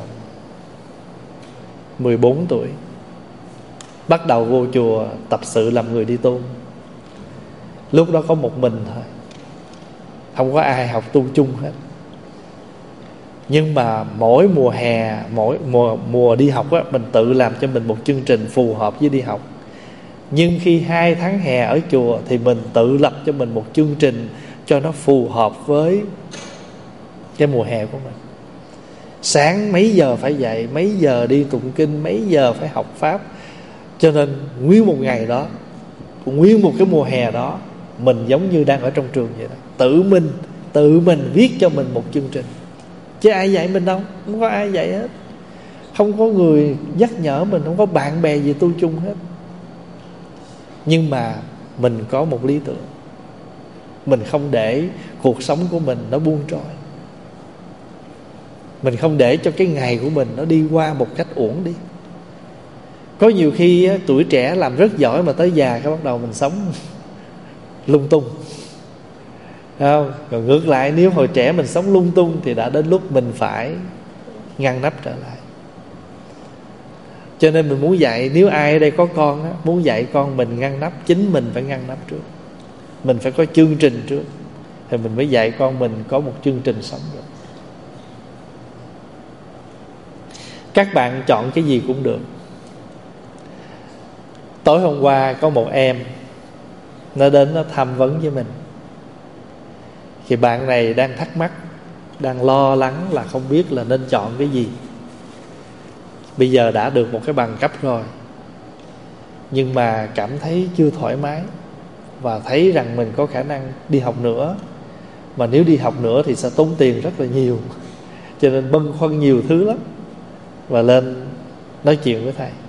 mười bốn tuổi, bắt đầu vô chùa tập sự làm người đi tu. Lúc đó có một mình thôi, không có ai học tu chung hết. Nhưng mà mỗi mùa hè, mỗi mùa mùa đi học á, mình tự làm cho mình một chương trình phù hợp với đi học. Nhưng khi hai tháng hè ở chùa thì mình tự lập cho mình một chương trình cho nó phù hợp với cái mùa hè của mình. Sáng mấy giờ phải dậy, mấy giờ đi tụng kinh, mấy giờ phải học pháp. Cho nên nguyên một ngày đó, nguyên một cái mùa hè đó, mình giống như đang ở trong trường vậy đó. Tự mình, tự mình viết cho mình một chương trình. Chứ ai dạy mình đâu, không có ai dạy hết. Không có người nhắc nhở mình, không có bạn bè gì tu chung hết. Nhưng mà mình có một lý tưởng. Mình không để cuộc sống của mình nó buông trôi. Mình không để cho cái ngày của mình nó đi qua một cách uổng đi. Có nhiều khi á, tuổi trẻ làm rất giỏi mà tới già cái bắt đầu mình sống lung tung, không? Còn ngược lại, nếu hồi trẻ mình sống lung tung thì đã đến lúc mình phải ngăn nắp trở lại. Cho nên mình muốn dạy, nếu ai ở đây có con á, muốn dạy con mình ngăn nắp, chính mình phải ngăn nắp trước. Mình phải có chương trình trước, thì mình mới dạy con mình có một chương trình sống được. Các bạn chọn cái gì cũng được. Tối hôm qua có một em nó đến nó tham vấn với mình. Thì bạn này đang thắc mắc, đang lo lắng là không biết là nên chọn cái gì. Bây giờ đã được một cái bằng cấp rồi, nhưng mà cảm thấy chưa thoải mái, và thấy rằng mình có khả năng đi học nữa. Mà nếu đi học nữa thì sẽ tốn tiền rất là nhiều. Cho nên băn khoăn nhiều thứ lắm. Và lên nói chuyện với thầy.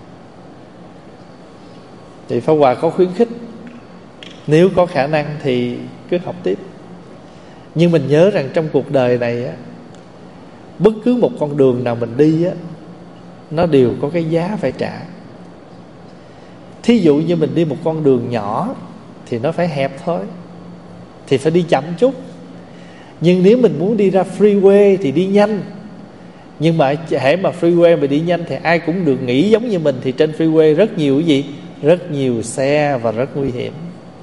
Thì Pháp Hòa có khuyến khích, nếu có khả năng thì cứ học tiếp. Nhưng mình nhớ rằng trong cuộc đời này á, bất cứ một con đường nào mình đi á, nó đều có cái giá phải trả. Thí dụ như mình đi một con đường nhỏ thì nó phải hẹp thôi, thì phải đi chậm chút. Nhưng nếu mình muốn đi ra freeway thì đi nhanh. Nhưng mà hễ mà freeway mà đi nhanh thì ai cũng được nghĩ giống như mình. Thì trên freeway rất nhiều cái gì? Rất nhiều xe và rất nguy hiểm.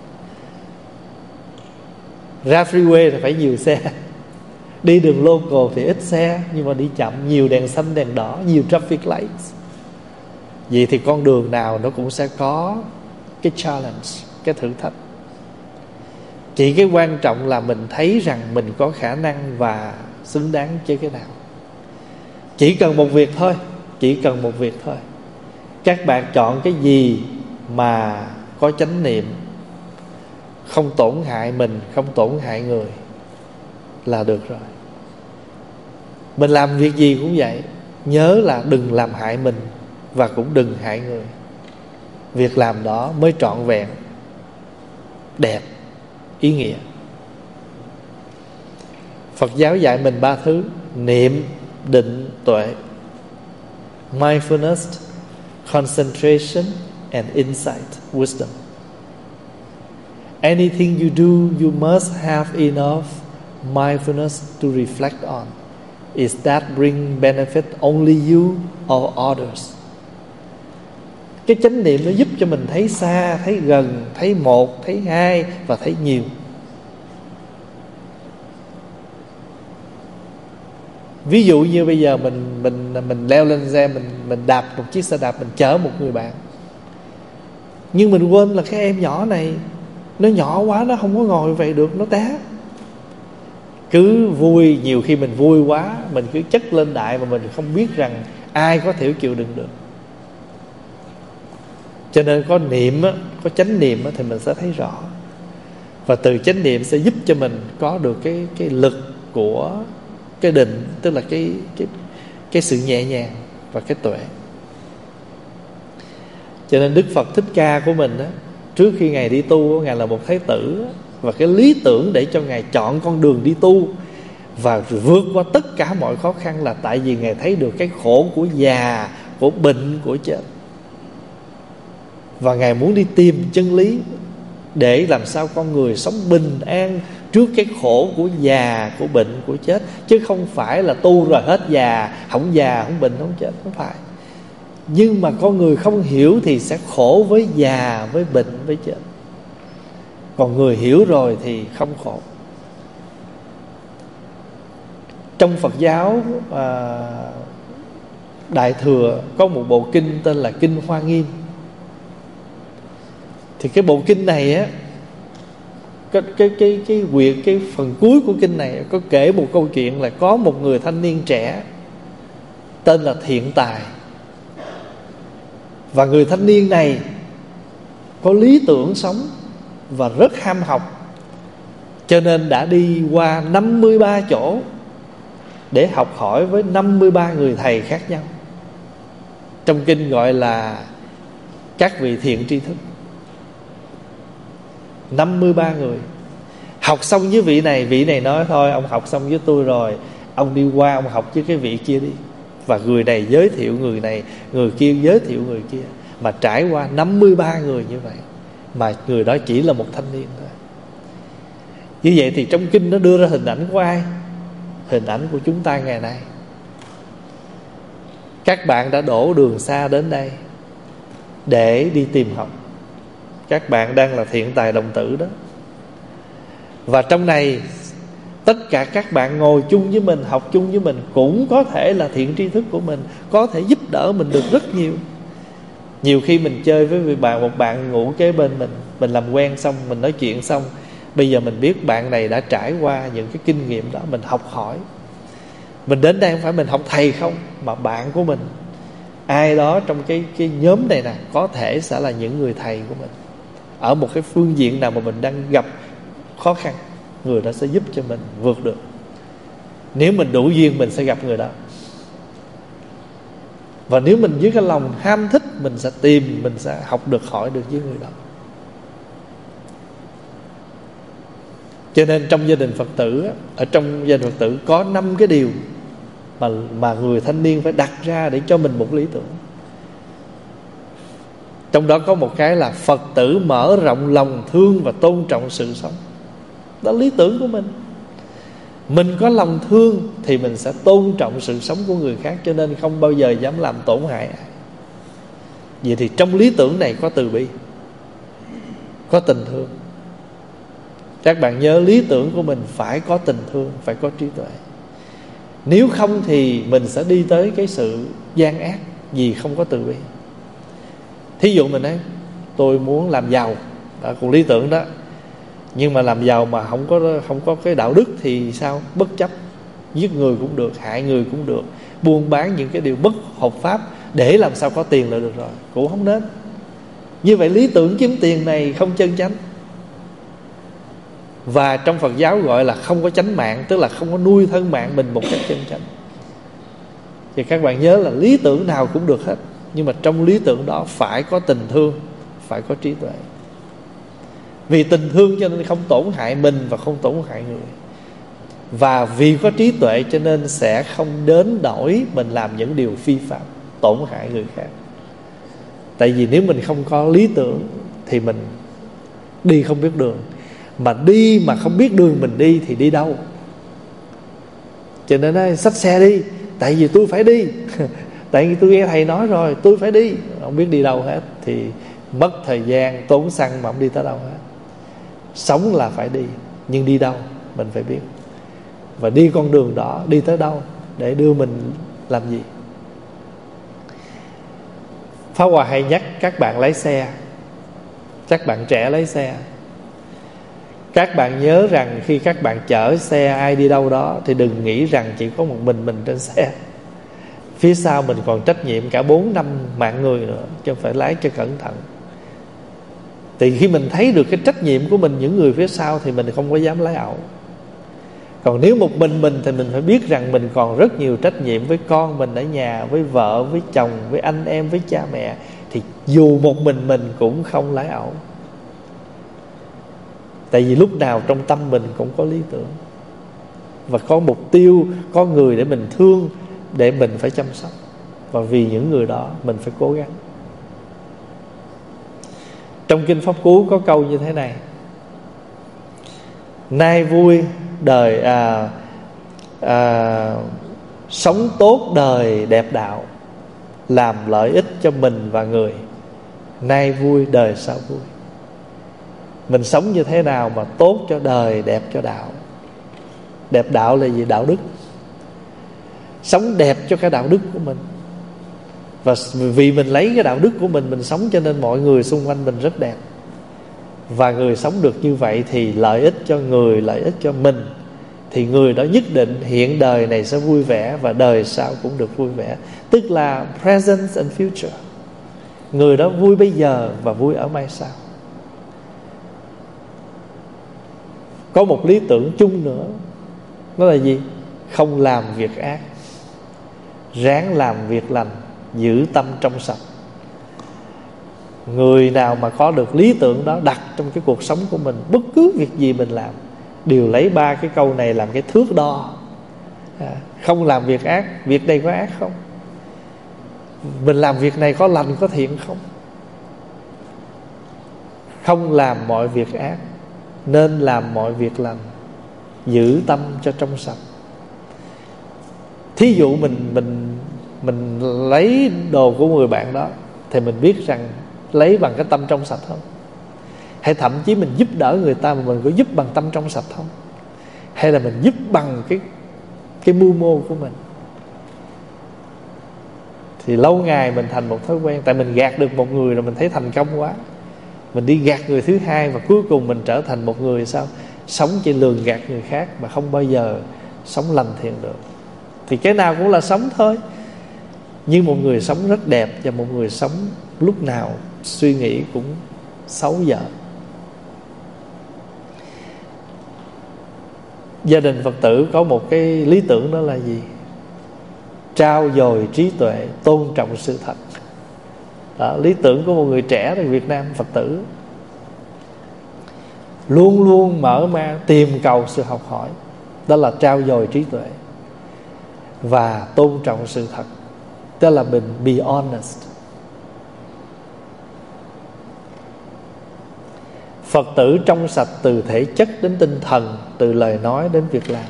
Ra freeway thì phải nhiều xe. Đi đường local thì ít xe, nhưng mà đi chậm, nhiều đèn xanh đèn đỏ, nhiều traffic lights. Vậy thì con đường nào nó cũng sẽ có cái challenge, cái thử thách. Chỉ cái quan trọng là mình thấy rằng mình có khả năng và xứng đáng với cái nào. Chỉ cần một việc thôi, chỉ cần một việc thôi. Các bạn chọn cái gì mà có chánh niệm, không tổn hại mình, không tổn hại người là được rồi. Mình làm việc gì cũng vậy, nhớ là đừng làm hại mình và cũng đừng hại người. Việc làm đó mới trọn vẹn, đẹp, ý nghĩa. Phật giáo dạy mình ba thứ: niệm, định, tuệ. Mindfulness, concentration and insight, wisdom. Anything you do, you must have enough mindfulness to reflect on. Is that bring benefit only you or others? Cái chánh niệm nó giúp cho mình thấy xa, thấy gần, thấy một, thấy hai và thấy nhiều. Ví dụ như bây giờ mình mình mình leo lên xe, mình mình đạp một chiếc xe đạp, mình chở một người bạn, nhưng mình quên là cái em nhỏ này nó nhỏ quá, nó không có ngồi vậy được, nó té. Cứ vui, nhiều khi mình vui quá, mình cứ chất lên đại mà mình không biết rằng ai có thể chịu đựng được. Cho nên có niệm á, có chánh niệm á, thì mình sẽ thấy rõ. Và từ chánh niệm sẽ giúp cho mình có được cái cái lực của cái định, tức là cái cái cái sự nhẹ nhàng và cái tuệ. Cho nên Đức Phật Thích Ca của mình á, trước khi Ngài đi tu, Ngài là một thái tử, và cái lý tưởng để cho Ngài chọn con đường đi tu và vượt qua tất cả mọi khó khăn là tại vì Ngài thấy được cái khổ của già, của bệnh, của chết. Và Ngài muốn đi tìm chân lý để làm sao con người sống bình an trước cái khổ của già, của bệnh, của chết. Chứ không phải là tu rồi hết già, không già, không bệnh, không chết, không phải. Nhưng mà con người không hiểu thì sẽ khổ với già, với bệnh, với chết. Còn người hiểu rồi thì không khổ. Trong Phật giáo à, Đại Thừa có một bộ kinh tên là Kinh Hoa Nghiêm. Thì cái bộ kinh này á, cái cái cái cái quyệt cái phần cuối của kinh này có kể một câu chuyện là có một người thanh niên trẻ tên là Thiện Tài. Và người thanh niên này có lý tưởng sống và rất ham học, cho nên đã đi qua năm mươi ba chỗ để học hỏi với năm mươi ba người thầy khác nhau. Trong kinh gọi là các vị thiện tri thức. Năm mươi ba người. Học xong với vị này, vị này nói thôi ông học xong với tôi rồi, ông đi qua ông học với cái vị kia đi. Và người này giới thiệu người này, người kia giới thiệu người kia. Mà trải qua năm mươi ba người như vậy, mà người đó chỉ là một thanh niên thôi. Như vậy thì trong kinh nó đưa ra hình ảnh của ai? Hình ảnh của chúng ta ngày nay. Các bạn đã đổ đường xa đến đây để đi tìm học. Các bạn đang là thiện tài đồng tử đó. Và trong này tất cả các bạn ngồi chung với mình, học chung với mình cũng có thể là thiện tri thức của mình, có thể giúp đỡ mình được rất nhiều. Nhiều khi mình chơi với bạn, một bạn ngủ kế bên mình, mình làm quen xong, mình nói chuyện xong, bây giờ mình biết bạn này đã trải qua những cái kinh nghiệm đó, mình học hỏi. Mình đến đây không phải mình học thầy không, mà bạn của mình, ai đó trong cái, cái nhóm này nè, có thể sẽ là những người thầy của mình. Ở một cái phương diện nào mà mình đang gặp khó khăn, người đó sẽ giúp cho mình vượt được. Nếu mình đủ duyên mình sẽ gặp người đó. Và nếu mình với cái lòng ham thích, mình sẽ tìm, mình sẽ học được, hỏi được với người đó. Cho nên trong gia đình Phật tử, ở trong gia đình Phật tử có năm cái điều mà, mà người thanh niên phải đặt ra để cho mình một lý tưởng. Trong đó có một cái là Phật tử mở rộng lòng thương và tôn trọng sự sống. Đó là lý tưởng của mình. Mình có lòng thương thì mình sẽ tôn trọng sự sống của người khác, cho nên không bao giờ dám làm tổn hại ai. Vậy thì trong lý tưởng này có từ bi, có tình thương. Các bạn nhớ lý tưởng của mình phải có tình thương, phải có trí tuệ. Nếu không thì mình sẽ đi tới cái sự gian ác, vì không có từ bi. Thí dụ mình nói tôi muốn làm giàu, đó cũng lý tưởng đó. Nhưng mà làm giàu mà không có không có cái đạo đức thì sao? Bất chấp, giết người cũng được, hại người cũng được, buôn bán những cái điều bất hợp pháp để làm sao có tiền là được rồi, cũng không nên. Như vậy lý tưởng kiếm tiền này không chân chánh. Và trong Phật giáo gọi là không có chánh mạng, tức là không có nuôi thân mạng mình một cách chân chánh. Thì các bạn nhớ là lý tưởng nào cũng được hết, nhưng mà trong lý tưởng đó phải có tình thương, phải có trí tuệ. Vì tình thương cho nên không tổn hại mình và không tổn hại người. Và vì có trí tuệ cho nên sẽ không đến nỗi mình làm những điều phi phạm, tổn hại người khác. Tại vì nếu mình không có lý tưởng thì mình đi không biết đường. Mà đi mà không biết đường mình đi thì đi đâu? Cho nên nói xách xe đi, tại vì tôi phải đi. Tại vì tôi nghe thầy nói rồi, tôi phải đi. Không biết đi đâu hết thì mất thời gian, tốn xăng mà không đi tới đâu hết. Sống là phải đi, nhưng đi đâu mình phải biết. Và đi con đường đó, đi tới đâu để đưa mình làm gì. Pháp Hòa hay nhắc các bạn lái xe, các bạn trẻ lái xe, các bạn nhớ rằng khi các bạn chở xe ai đi đâu đó thì đừng nghĩ rằng chỉ có một mình mình trên xe. Phía sau mình còn trách nhiệm cả bốn năm mạng người nữa, cho phải lái cho cẩn thận. Thì khi mình thấy được cái trách nhiệm của mình những người phía sau thì mình không có dám lái ẩu. Còn nếu một mình mình thì mình phải biết rằng mình còn rất nhiều trách nhiệm với con mình ở nhà, với vợ, với chồng, với anh em, với cha mẹ. Thì dù một mình mình cũng không lái ẩu. Tại vì lúc nào trong tâm mình cũng có lý tưởng, và có mục tiêu, có người để mình thương, để mình phải chăm sóc. Và vì những người đó mình phải cố gắng. Trong Kinh Pháp Cú có câu như thế này: nay vui đời à, à, sống tốt đời đẹp đạo, làm lợi ích cho mình và người. Nay vui đời sau vui. Mình sống như thế nào mà tốt cho đời, đẹp cho đạo. Đẹp đạo là gì? Đạo đức. Sống đẹp cho cái đạo đức của mình. Và vì mình lấy cái đạo đức của mình mình sống, cho nên mọi người xung quanh mình rất đẹp. Và người sống được như vậy thì lợi ích cho người, lợi ích cho mình, thì người đó nhất định hiện đời này sẽ vui vẻ, và đời sau cũng được vui vẻ. Tức là present and future. Người đó vui bây giờ và vui ở mai sau. Có một lý tưởng chung nữa, đó là gì? Không làm việc ác, ráng làm việc lành, giữ tâm trong sạch. Người nào mà có được lý tưởng đó đặt trong cái cuộc sống của mình, bất cứ việc gì mình làm đều lấy ba cái câu này làm cái thước đo. à, Không làm việc ác, việc này có ác không? Mình làm việc này có lành, có thiện không? Không làm mọi việc ác, nên làm mọi việc lành, giữ tâm cho trong sạch. Thí dụ mình mình mình lấy đồ của người bạn đó, thì mình biết rằng lấy bằng cái tâm trong sạch không? Hay thậm chí mình giúp đỡ người ta mà mình có giúp bằng tâm trong sạch không? Hay là mình giúp bằng cái cái mưu mô của mình? Thì lâu ngày mình thành một thói quen. Tại mình gạt được một người rồi mình thấy thành công quá, mình đi gạt người thứ hai, và cuối cùng mình trở thành một người sao? Sống chỉ lường gạt người khác, mà không bao giờ sống lành thiện được. Thì cái nào cũng là sống thôi. Nhưng một người sống rất đẹp, và một người sống lúc nào suy nghĩ cũng xấu dở. Gia đình Phật tử có một cái lý tưởng, đó là gì? Trao dồi trí tuệ, tôn trọng sự thật. Đó, lý tưởng của một người trẻ tại Việt Nam Phật tử. Luôn luôn mở mang tìm cầu sự học hỏi. Đó là trao dồi trí tuệ và tôn trọng sự thật. Đó là mình be honest. Phật tử trong sạch từ thể chất đến tinh thần, từ lời nói đến việc làm.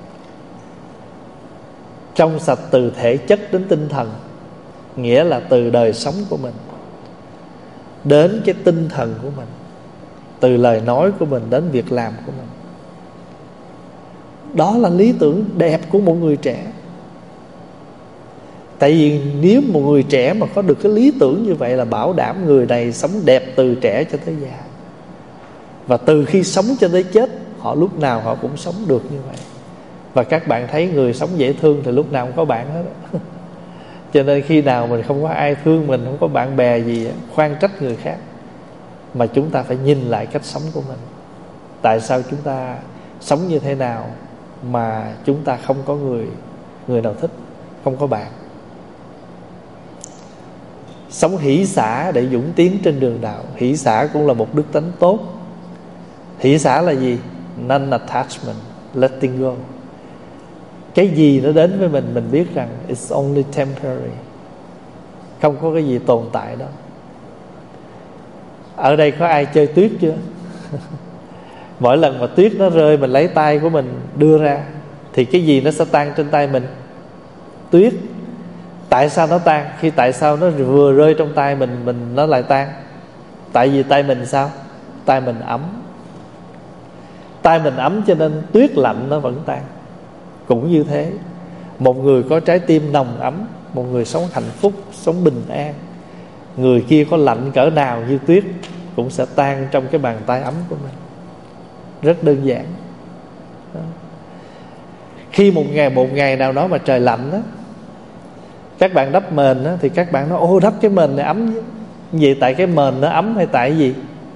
Trong sạch từ thể chất đến tinh thần, nghĩa là từ đời sống của mình đến cái tinh thần của mình, từ lời nói của mình đến việc làm của mình. Đó là lý tưởng đẹp của một người trẻ. Tại vì nếu một người trẻ mà có được cái lý tưởng như vậy là bảo đảm người này sống đẹp từ trẻ cho tới già. Và từ khi sống cho tới chết, họ lúc nào họ cũng sống được như vậy. Và các bạn thấy người sống dễ thương thì lúc nào cũng có bạn hết. Cho nên khi nào mình không có ai thương mình, không có bạn bè gì, khoan trách người khác, mà chúng ta phải nhìn lại cách sống của mình. Tại sao chúng ta sống như thế nào mà chúng ta không có người người nào thích, không có bạn? Sống hỷ xả để dũng tiến trên đường đạo. Hỷ xả cũng là một đức tánh tốt. Hỷ xả là gì? Non-attachment, letting go. Cái gì nó đến với mình, mình biết rằng it's only temporary, không có cái gì tồn tại đó. Ở đây có ai chơi tuyết chưa? Mỗi lần mà tuyết nó rơi, mình lấy tay của mình đưa ra, thì cái gì nó sẽ tan trên tay mình? Tuyết. Tại sao nó tan? Khi tại sao nó vừa rơi trong tay mình, mình nó lại tan? Tại vì tay mình sao? Tay mình ấm. Tay mình ấm cho nên tuyết lạnh nó vẫn tan. Cũng như thế, Một người có trái tim nồng ấm, một người sống hạnh phúc, sống bình an. Người kia có lạnh cỡ nào như tuyết cũng sẽ tan trong cái bàn tay ấm của mình. Rất đơn giản đó. Khi một ngày một ngày nào đó mà trời lạnh đó, các bạn đắp mền đó, thì các bạn nói ô đắp cái mền này ấm. Vậy tại cái mền nó ấm hay tại gì?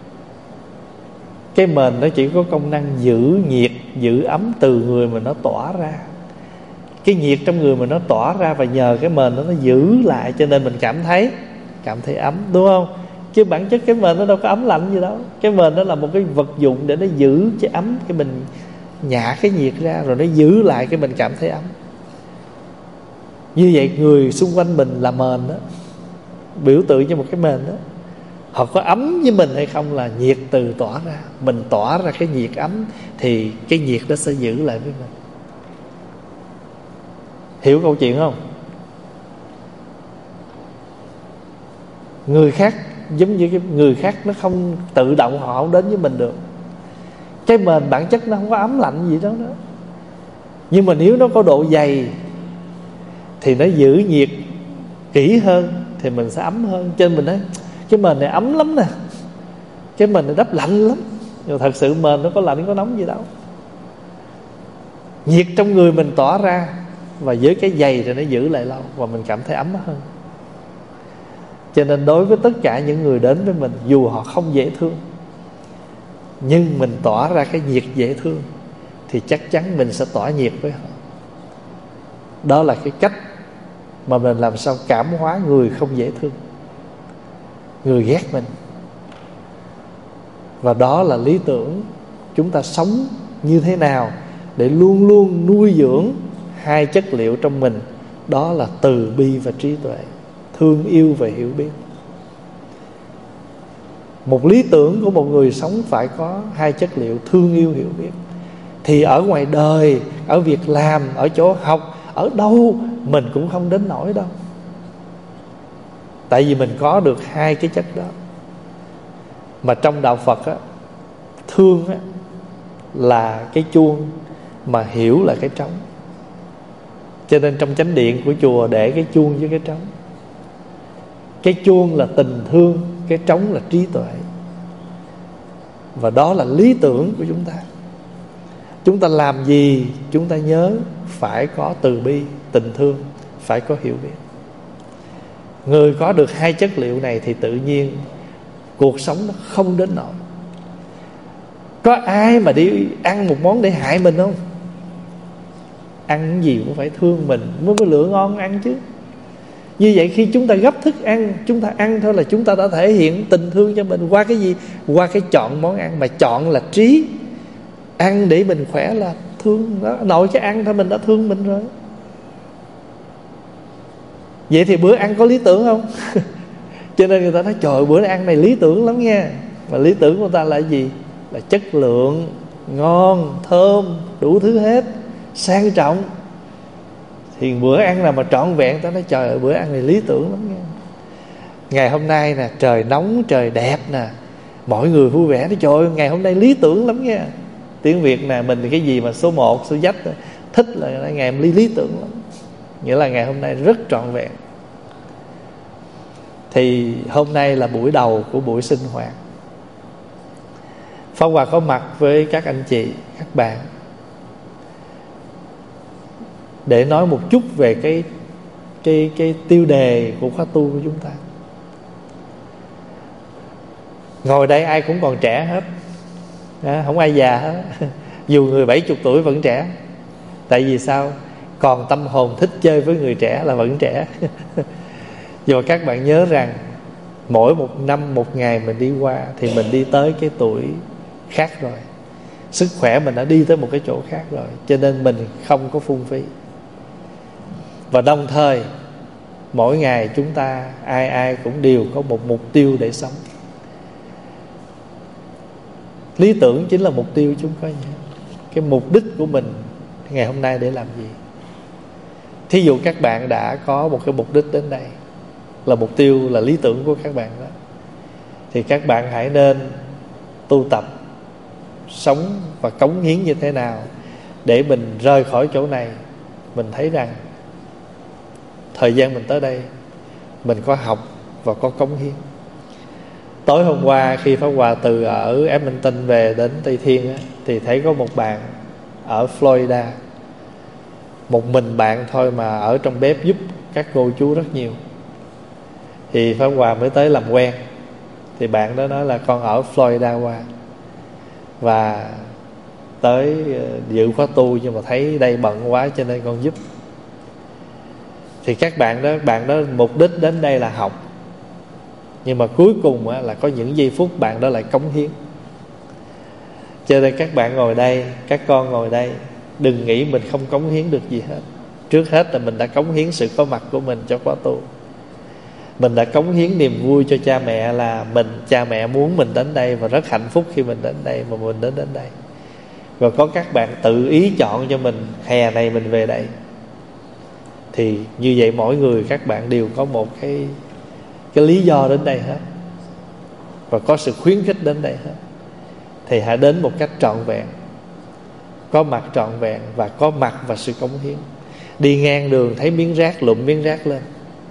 Cái mền nó chỉ có công năng giữ nhiệt, giữ ấm từ người mà nó tỏa ra. Cái nhiệt trong người mà nó tỏa ra, và nhờ cái mền đó nó giữ lại, cho nên mình cảm thấy Cảm thấy ấm, đúng không? Chứ bản chất cái mền nó đâu có ấm lạnh gì đâu. Cái mền đó là một cái vật dụng để nó giữ cái ấm, cái mình nhả cái nhiệt ra, rồi nó giữ lại cái mình cảm thấy ấm. Như vậy người xung quanh mình là mền đó, biểu tượng cho một cái mền đó. Họ có ấm với mình hay không là nhiệt từ tỏa ra. Mình tỏa ra cái nhiệt ấm thì cái nhiệt đó sẽ giữ lại với mình. Hiểu câu chuyện không? Người khác giống như cái người khác nó không tự động, họ không đến với mình được. Cái mền bản chất nó không có ấm lạnh gì đó đó. Nhưng mà nếu nó có độ dày thì nó giữ nhiệt kỹ hơn thì mình sẽ ấm hơn. Cho nên mình nói cái mền này ấm lắm nè, cái mền này đắp lạnh lắm. Nhưng thật sự mền nó có lạnh có nóng gì đâu. Nhiệt trong người mình tỏa ra, và với cái giày thì nó giữ lại lâu, và mình cảm thấy ấm hơn. Cho nên đối với tất cả những người đến với mình, dù họ không dễ thương, nhưng mình tỏa ra cái nhiệt dễ thương, thì chắc chắn mình sẽ tỏa nhiệt với họ. Đó là cái cách mà mình làm sao cảm hóa người không dễ thương, người ghét mình. Và đó là lý tưởng. Chúng ta sống như thế nào để luôn luôn nuôi dưỡng hai chất liệu trong mình. Đó là từ bi và trí tuệ, thương yêu và hiểu biết. Một lý tưởng của một người sống phải có hai chất liệu thương yêu hiểu biết. Thì ở ngoài đời, ở việc làm, ở chỗ học, ở đâu mình cũng không đến nỗi đâu. Tại vì mình có được hai cái chất đó. Mà trong đạo Phật á, thương á, là cái chuông, mà hiểu là cái trống. Cho nên trong chánh điện của chùa để cái chuông với cái trống. Cái chuông là tình thương, cái trống là trí tuệ. Và đó là lý tưởng của chúng ta. Chúng ta làm gì chúng ta nhớ phải có từ bi, tình thương, phải có hiểu biết. Người có được hai chất liệu này thì tự nhiên cuộc sống nó không đến nỗi. Có ai mà đi ăn một món để hại mình không? Ăn gì cũng phải thương mình mới có lựa ngon ăn chứ. Như vậy khi chúng ta gấp thức ăn, chúng ta ăn thôi là chúng ta đã thể hiện tình thương cho mình. Qua cái gì? Qua cái chọn món ăn. Mà chọn là trí. Ăn để mình khỏe là thương đó. Nội cái ăn thôi mình đã thương mình rồi. Vậy thì bữa ăn có lý tưởng không? Cho nên người ta nói trời, bữa ăn này lý tưởng lắm nha. Mà lý tưởng của ta là gì? Là chất lượng, ngon, thơm, đủ thứ hết, sang trọng. Thì bữa ăn nào mà trọn vẹn, ta nói trời ơi, bữa ăn này lý tưởng lắm nha. Ngày hôm nay nè, trời nóng, trời đẹp nè, mọi người vui vẻ. Nói trời ơi, ngày hôm nay lý tưởng lắm nha. Tiếng Việt nè, mình cái gì mà số một, số dách thích là ngày hôm lý lý tưởng lắm. Nghĩa là ngày hôm nay rất trọn vẹn. Thì hôm nay là buổi đầu của buổi sinh hoạt. Pháp Hòa có mặt với các anh chị, các bạn, để nói một chút về cái cái cái tiêu đề của khóa tu của chúng ta. Ngồi đây ai cũng còn trẻ hết, à, không ai già hết. Dù người bảy mươi tuổi vẫn trẻ. Tại vì sao? Còn tâm hồn thích chơi với người trẻ là vẫn trẻ. Rồi các bạn nhớ rằng mỗi một năm, một ngày mình đi qua thì mình đi tới cái tuổi khác rồi. Sức khỏe mình đã đi tới một cái chỗ khác rồi. Cho nên mình không có phung phí. Và đồng thời mỗi ngày chúng ta ai ai cũng đều có một mục tiêu để sống. Lý tưởng chính là mục tiêu chúng có. Cái mục đích của mình ngày hôm nay để làm gì? Thí dụ các bạn đã có một cái mục đích đến đây, là mục tiêu, là lý tưởng của các bạn đó, thì các bạn hãy nên tu tập, sống và cống hiến như thế nào để mình rời khỏi chỗ này, mình thấy rằng thời gian mình tới đây mình có học và có cống hiến. Tối hôm qua khi Pháp Hòa từ ở Edmonton về đến Tây Thiên á, thì thấy có một bạn ở Florida, một mình bạn thôi mà ở trong bếp giúp các cô chú rất nhiều. Thì Pháp Hòa mới tới làm quen. Thì bạn đó nói là con ở Florida qua và tới dự khóa tu, nhưng mà thấy đây bận quá cho nên con giúp. Thì các bạn đó, bạn đó mục đích đến đây là học, nhưng mà cuối cùng á, là có những giây phút bạn đó lại cống hiến. Cho nên các bạn ngồi đây, các con ngồi đây, đừng nghĩ mình không cống hiến được gì hết. Trước hết là mình đã cống hiến sự có mặt của mình cho khóa tu. Mình đã cống hiến niềm vui cho cha mẹ, là mình cha mẹ muốn mình đến đây và rất hạnh phúc khi mình đến đây mà mình đến đến đây. Rồi có các bạn tự ý chọn cho mình hè này mình về đây. Thì như vậy mỗi người các bạn đều có một cái cái lý do đến đây hết, và có sự khuyến khích đến đây hết. Thì hãy đến một cách trọn vẹn, có mặt trọn vẹn và có mặt và sự cống hiến. Đi ngang đường thấy miếng rác, lụm miếng rác lên.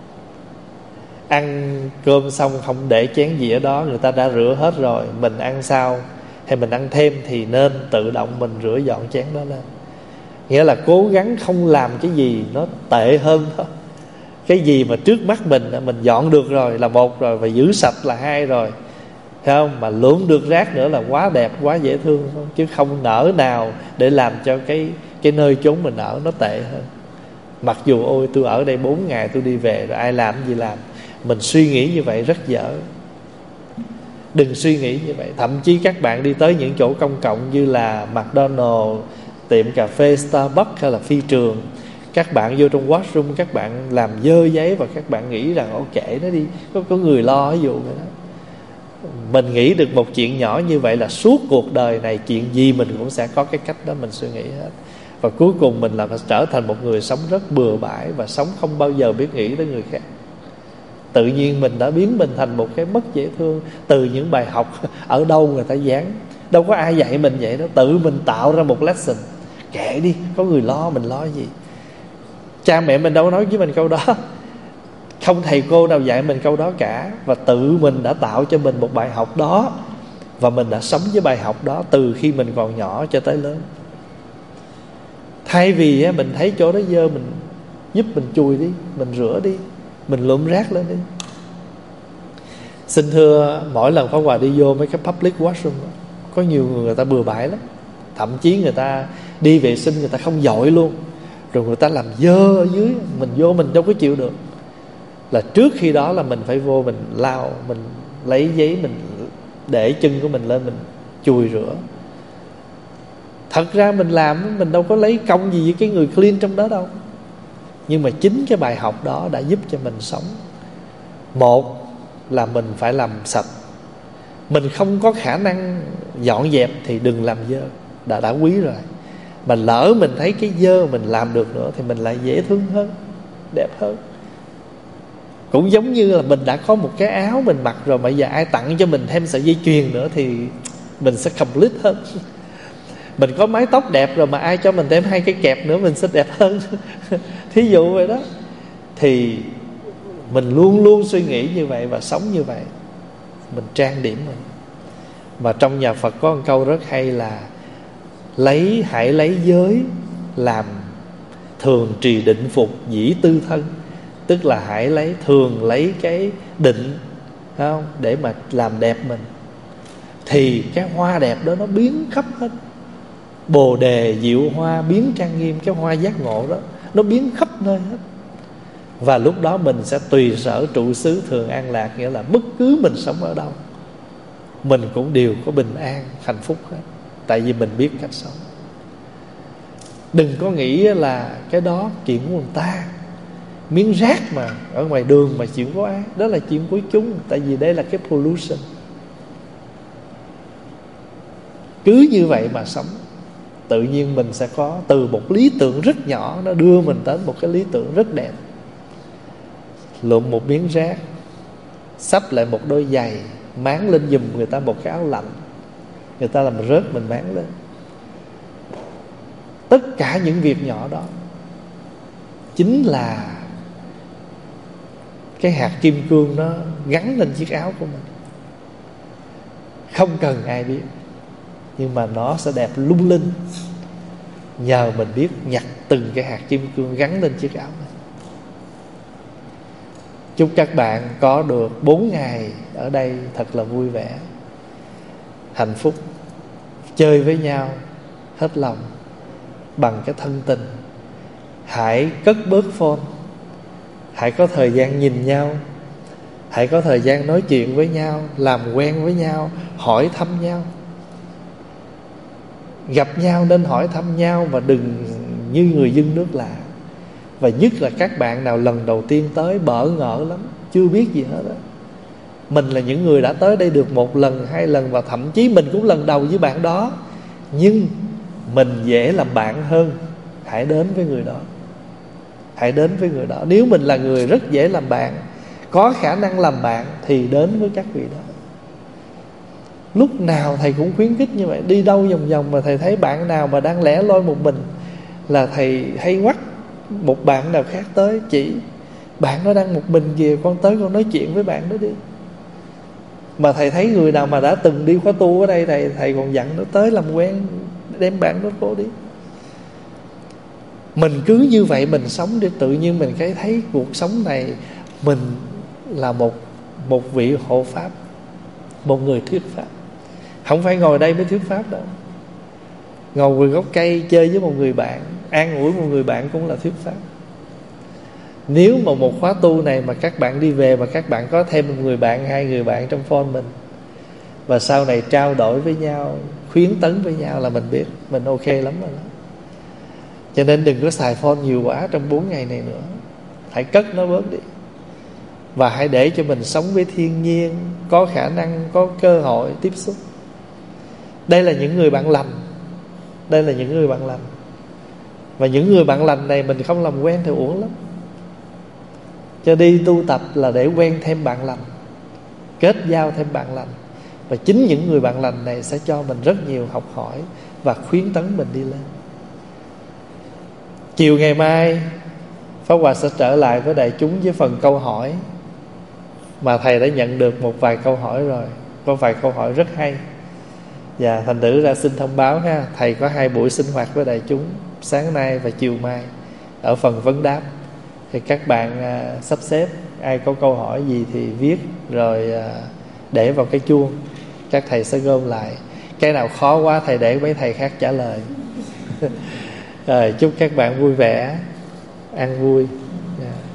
Ăn cơm xong không để chén gì ở đó, người ta đã rửa hết rồi, mình ăn sau hay mình ăn thêm thì nên tự động mình rửa dọn chén đó lên. Nghĩa là cố gắng không làm cái gì nó tệ hơn đó. Cái gì mà trước mắt mình mình dọn được rồi là một rồi, và giữ sạch là hai rồi, thấy không? Mà lượm được rác nữa là quá đẹp, quá dễ thương, không? Chứ không nỡ nào để làm cho cái cái nơi chốn mình ở nó tệ hơn. Mặc dù ôi tôi ở đây bốn ngày tôi đi về rồi ai làm gì làm. Mình suy nghĩ như vậy rất dở. Đừng suy nghĩ như vậy. Thậm chí các bạn đi tới những chỗ công cộng như là McDonald's, tiệm cà phê Starbucks hay là phi trường, các bạn vô trong washroom, các bạn làm dơ giấy và các bạn nghĩ rằng ô kệ nó đi, có, có người lo, ví dụ vậy đó. Mình nghĩ được một chuyện nhỏ như vậy là suốt cuộc đời này chuyện gì mình cũng sẽ có cái cách đó mình suy nghĩ hết. Và cuối cùng mình là trở thành một người sống rất bừa bãi và sống không bao giờ biết nghĩ đến người khác. Tự nhiên mình đã biến mình thành một cái mất dễ thương từ những bài học ở đâu người ta dán. Đâu có ai dạy mình vậy đó, tự mình tạo ra một lesson. Kệ đi, có người lo, mình lo gì. Cha mẹ mình đâu có nói với mình câu đó, không thầy cô nào dạy mình câu đó cả. Và tự mình đã tạo cho mình một bài học đó, và mình đã sống với bài học đó từ khi mình còn nhỏ cho tới lớn. Thay vì mình thấy chỗ đó dơ, mình giúp mình chùi đi, mình rửa đi, mình lụm rác lên đi. Xin thưa, mỗi lần Pháp Hòa đi vô mấy cái public washroom, có nhiều người, người ta bừa bãi lắm. Thậm chí người ta đi vệ sinh người ta không dội luôn, rồi người ta làm dơ ở dưới, mình vô mình đâu có chịu được. Là trước khi đó là mình phải vô, mình lau, mình lấy giấy, mình để chân của mình lên, mình chùi rửa. Thật ra mình làm, mình đâu có lấy công gì với cái người clean trong đó đâu. Nhưng mà chính cái bài học đó đã giúp cho mình sống. Một là mình phải làm sạch. Mình không có khả năng dọn dẹp thì đừng làm dơ, đã đã quý rồi. Mà lỡ mình thấy cái dơ mình làm được nữa thì mình lại dễ thương hơn, đẹp hơn. Cũng giống như là mình đã có một cái áo mình mặc rồi, mà giờ ai tặng cho mình thêm sợi dây chuyền nữa thì mình sẽ complete hơn. Mình có mái tóc đẹp rồi mà ai cho mình thêm hai cái kẹp nữa mình sẽ đẹp hơn. Thí dụ vậy đó. Thì mình luôn luôn suy nghĩ như vậy và sống như vậy. Mình trang điểm mình. Mà trong nhà Phật có một câu rất hay là lấy hãy lấy giới làm thường trì định phục dĩ tư thân. Tức là hãy lấy thường lấy cái định, không, để mà làm đẹp mình, thì cái hoa đẹp đó nó biến khắp hết. Bồ đề diệu hoa biến trang nghiêm, cái hoa giác ngộ đó nó biến khắp nơi hết. Và lúc đó mình sẽ tùy sở trụ xứ thường an lạc. Nghĩa là bất cứ mình sống ở đâu mình cũng đều có bình an, hạnh phúc hết. Tại vì mình biết cách sống. Đừng có nghĩ là cái đó chuyện của người ta. Miếng rác mà ở ngoài đường mà chuyện của ai, đó là chuyện của chúng. Tại vì đây là cái pollution. Cứ như vậy mà sống, tự nhiên mình sẽ có từ một lý tưởng rất nhỏ, nó đưa mình đến một cái lý tưởng rất đẹp. Lượm một miếng rác, xách lại một đôi giày, máng lên giùm người ta một cái áo lạnh, người ta làm rớt mình máng lên. Tất cả những việc nhỏ đó chính là cái hạt kim cương nó gắn lên chiếc áo của mình. Không cần ai biết, nhưng mà nó sẽ đẹp lung linh nhờ mình biết nhặt từng cái hạt kim cương gắn lên chiếc áo mình. Chúc các bạn có được bốn ngày ở đây thật là vui vẻ, hạnh phúc, chơi với nhau hết lòng bằng cái thân tình. Hãy cất bớt phone, hãy có thời gian nhìn nhau, hãy có thời gian nói chuyện với nhau, làm quen với nhau, hỏi thăm nhau. Gặp nhau nên hỏi thăm nhau, và đừng như người dân nước lạ. Và nhất là các bạn nào lần đầu tiên tới bỡ ngỡ lắm, chưa biết gì hết đó. Mình là những người đã tới đây được một lần, hai lần, và thậm chí mình cũng lần đầu với bạn đó, nhưng mình dễ làm bạn hơn. Hãy đến với người đó, hãy đến với người đó. Nếu mình là người rất dễ làm bạn, có khả năng làm bạn, thì đến với các vị đó. Lúc nào thầy cũng khuyến khích như vậy. Đi đâu vòng vòng mà thầy thấy bạn nào mà đang lẻ loi một mình, là thầy hay quắt một bạn nào khác tới, chỉ bạn nó đang một mình kìa, con tới con nói chuyện với bạn đó đi. Mà thầy thấy người nào mà đã từng đi khóa tu ở đây, thầy thầy còn dặn nó tới làm quen, đem bạn nó vô đi. Mình cứ như vậy mình sống đi, tự nhiên mình cái thấy cuộc sống này mình là một một vị hộ pháp, một người thuyết pháp. Không phải ngồi đây mới thuyết pháp đâu. Ngồi ngoài gốc cây chơi với một người bạn, an ủi một người bạn cũng là thuyết pháp. Nếu mà một khóa tu này mà các bạn đi về mà các bạn có thêm một người bạn, hai người bạn trong phone mình, và sau này trao đổi với nhau, khuyến tấn với nhau, là mình biết mình ok lắm rồi đó. Cho nên đừng có xài phone nhiều quá trong bốn ngày này nữa. Hãy cất nó bớt đi, và hãy để cho mình sống với thiên nhiên, có khả năng, có cơ hội tiếp xúc. Đây là những người bạn lành, đây là những người bạn lành. Và những người bạn lành này mình không làm quen thì uổng lắm. Cho đi tu tập là để quen thêm bạn lành, kết giao thêm bạn lành. Và chính những người bạn lành này sẽ cho mình rất nhiều học hỏi và khuyến tấn mình đi lên. Chiều ngày mai Pháp Hòa sẽ trở lại với đại chúng với phần câu hỏi, mà thầy đã nhận được một vài câu hỏi rồi. Có vài câu hỏi rất hay, và thành thử ra xin thông báo ha. Thầy có hai buổi sinh hoạt với đại chúng, sáng nay và chiều mai, ở phần vấn đáp. Thì các bạn à, sắp xếp, ai có câu hỏi gì thì viết, rồi à, để vào cái chuông, các thầy sẽ gom lại. Cái nào khó quá thầy để mấy thầy khác trả lời. Rồi, chúc các bạn vui vẻ, ăn vui. Yeah.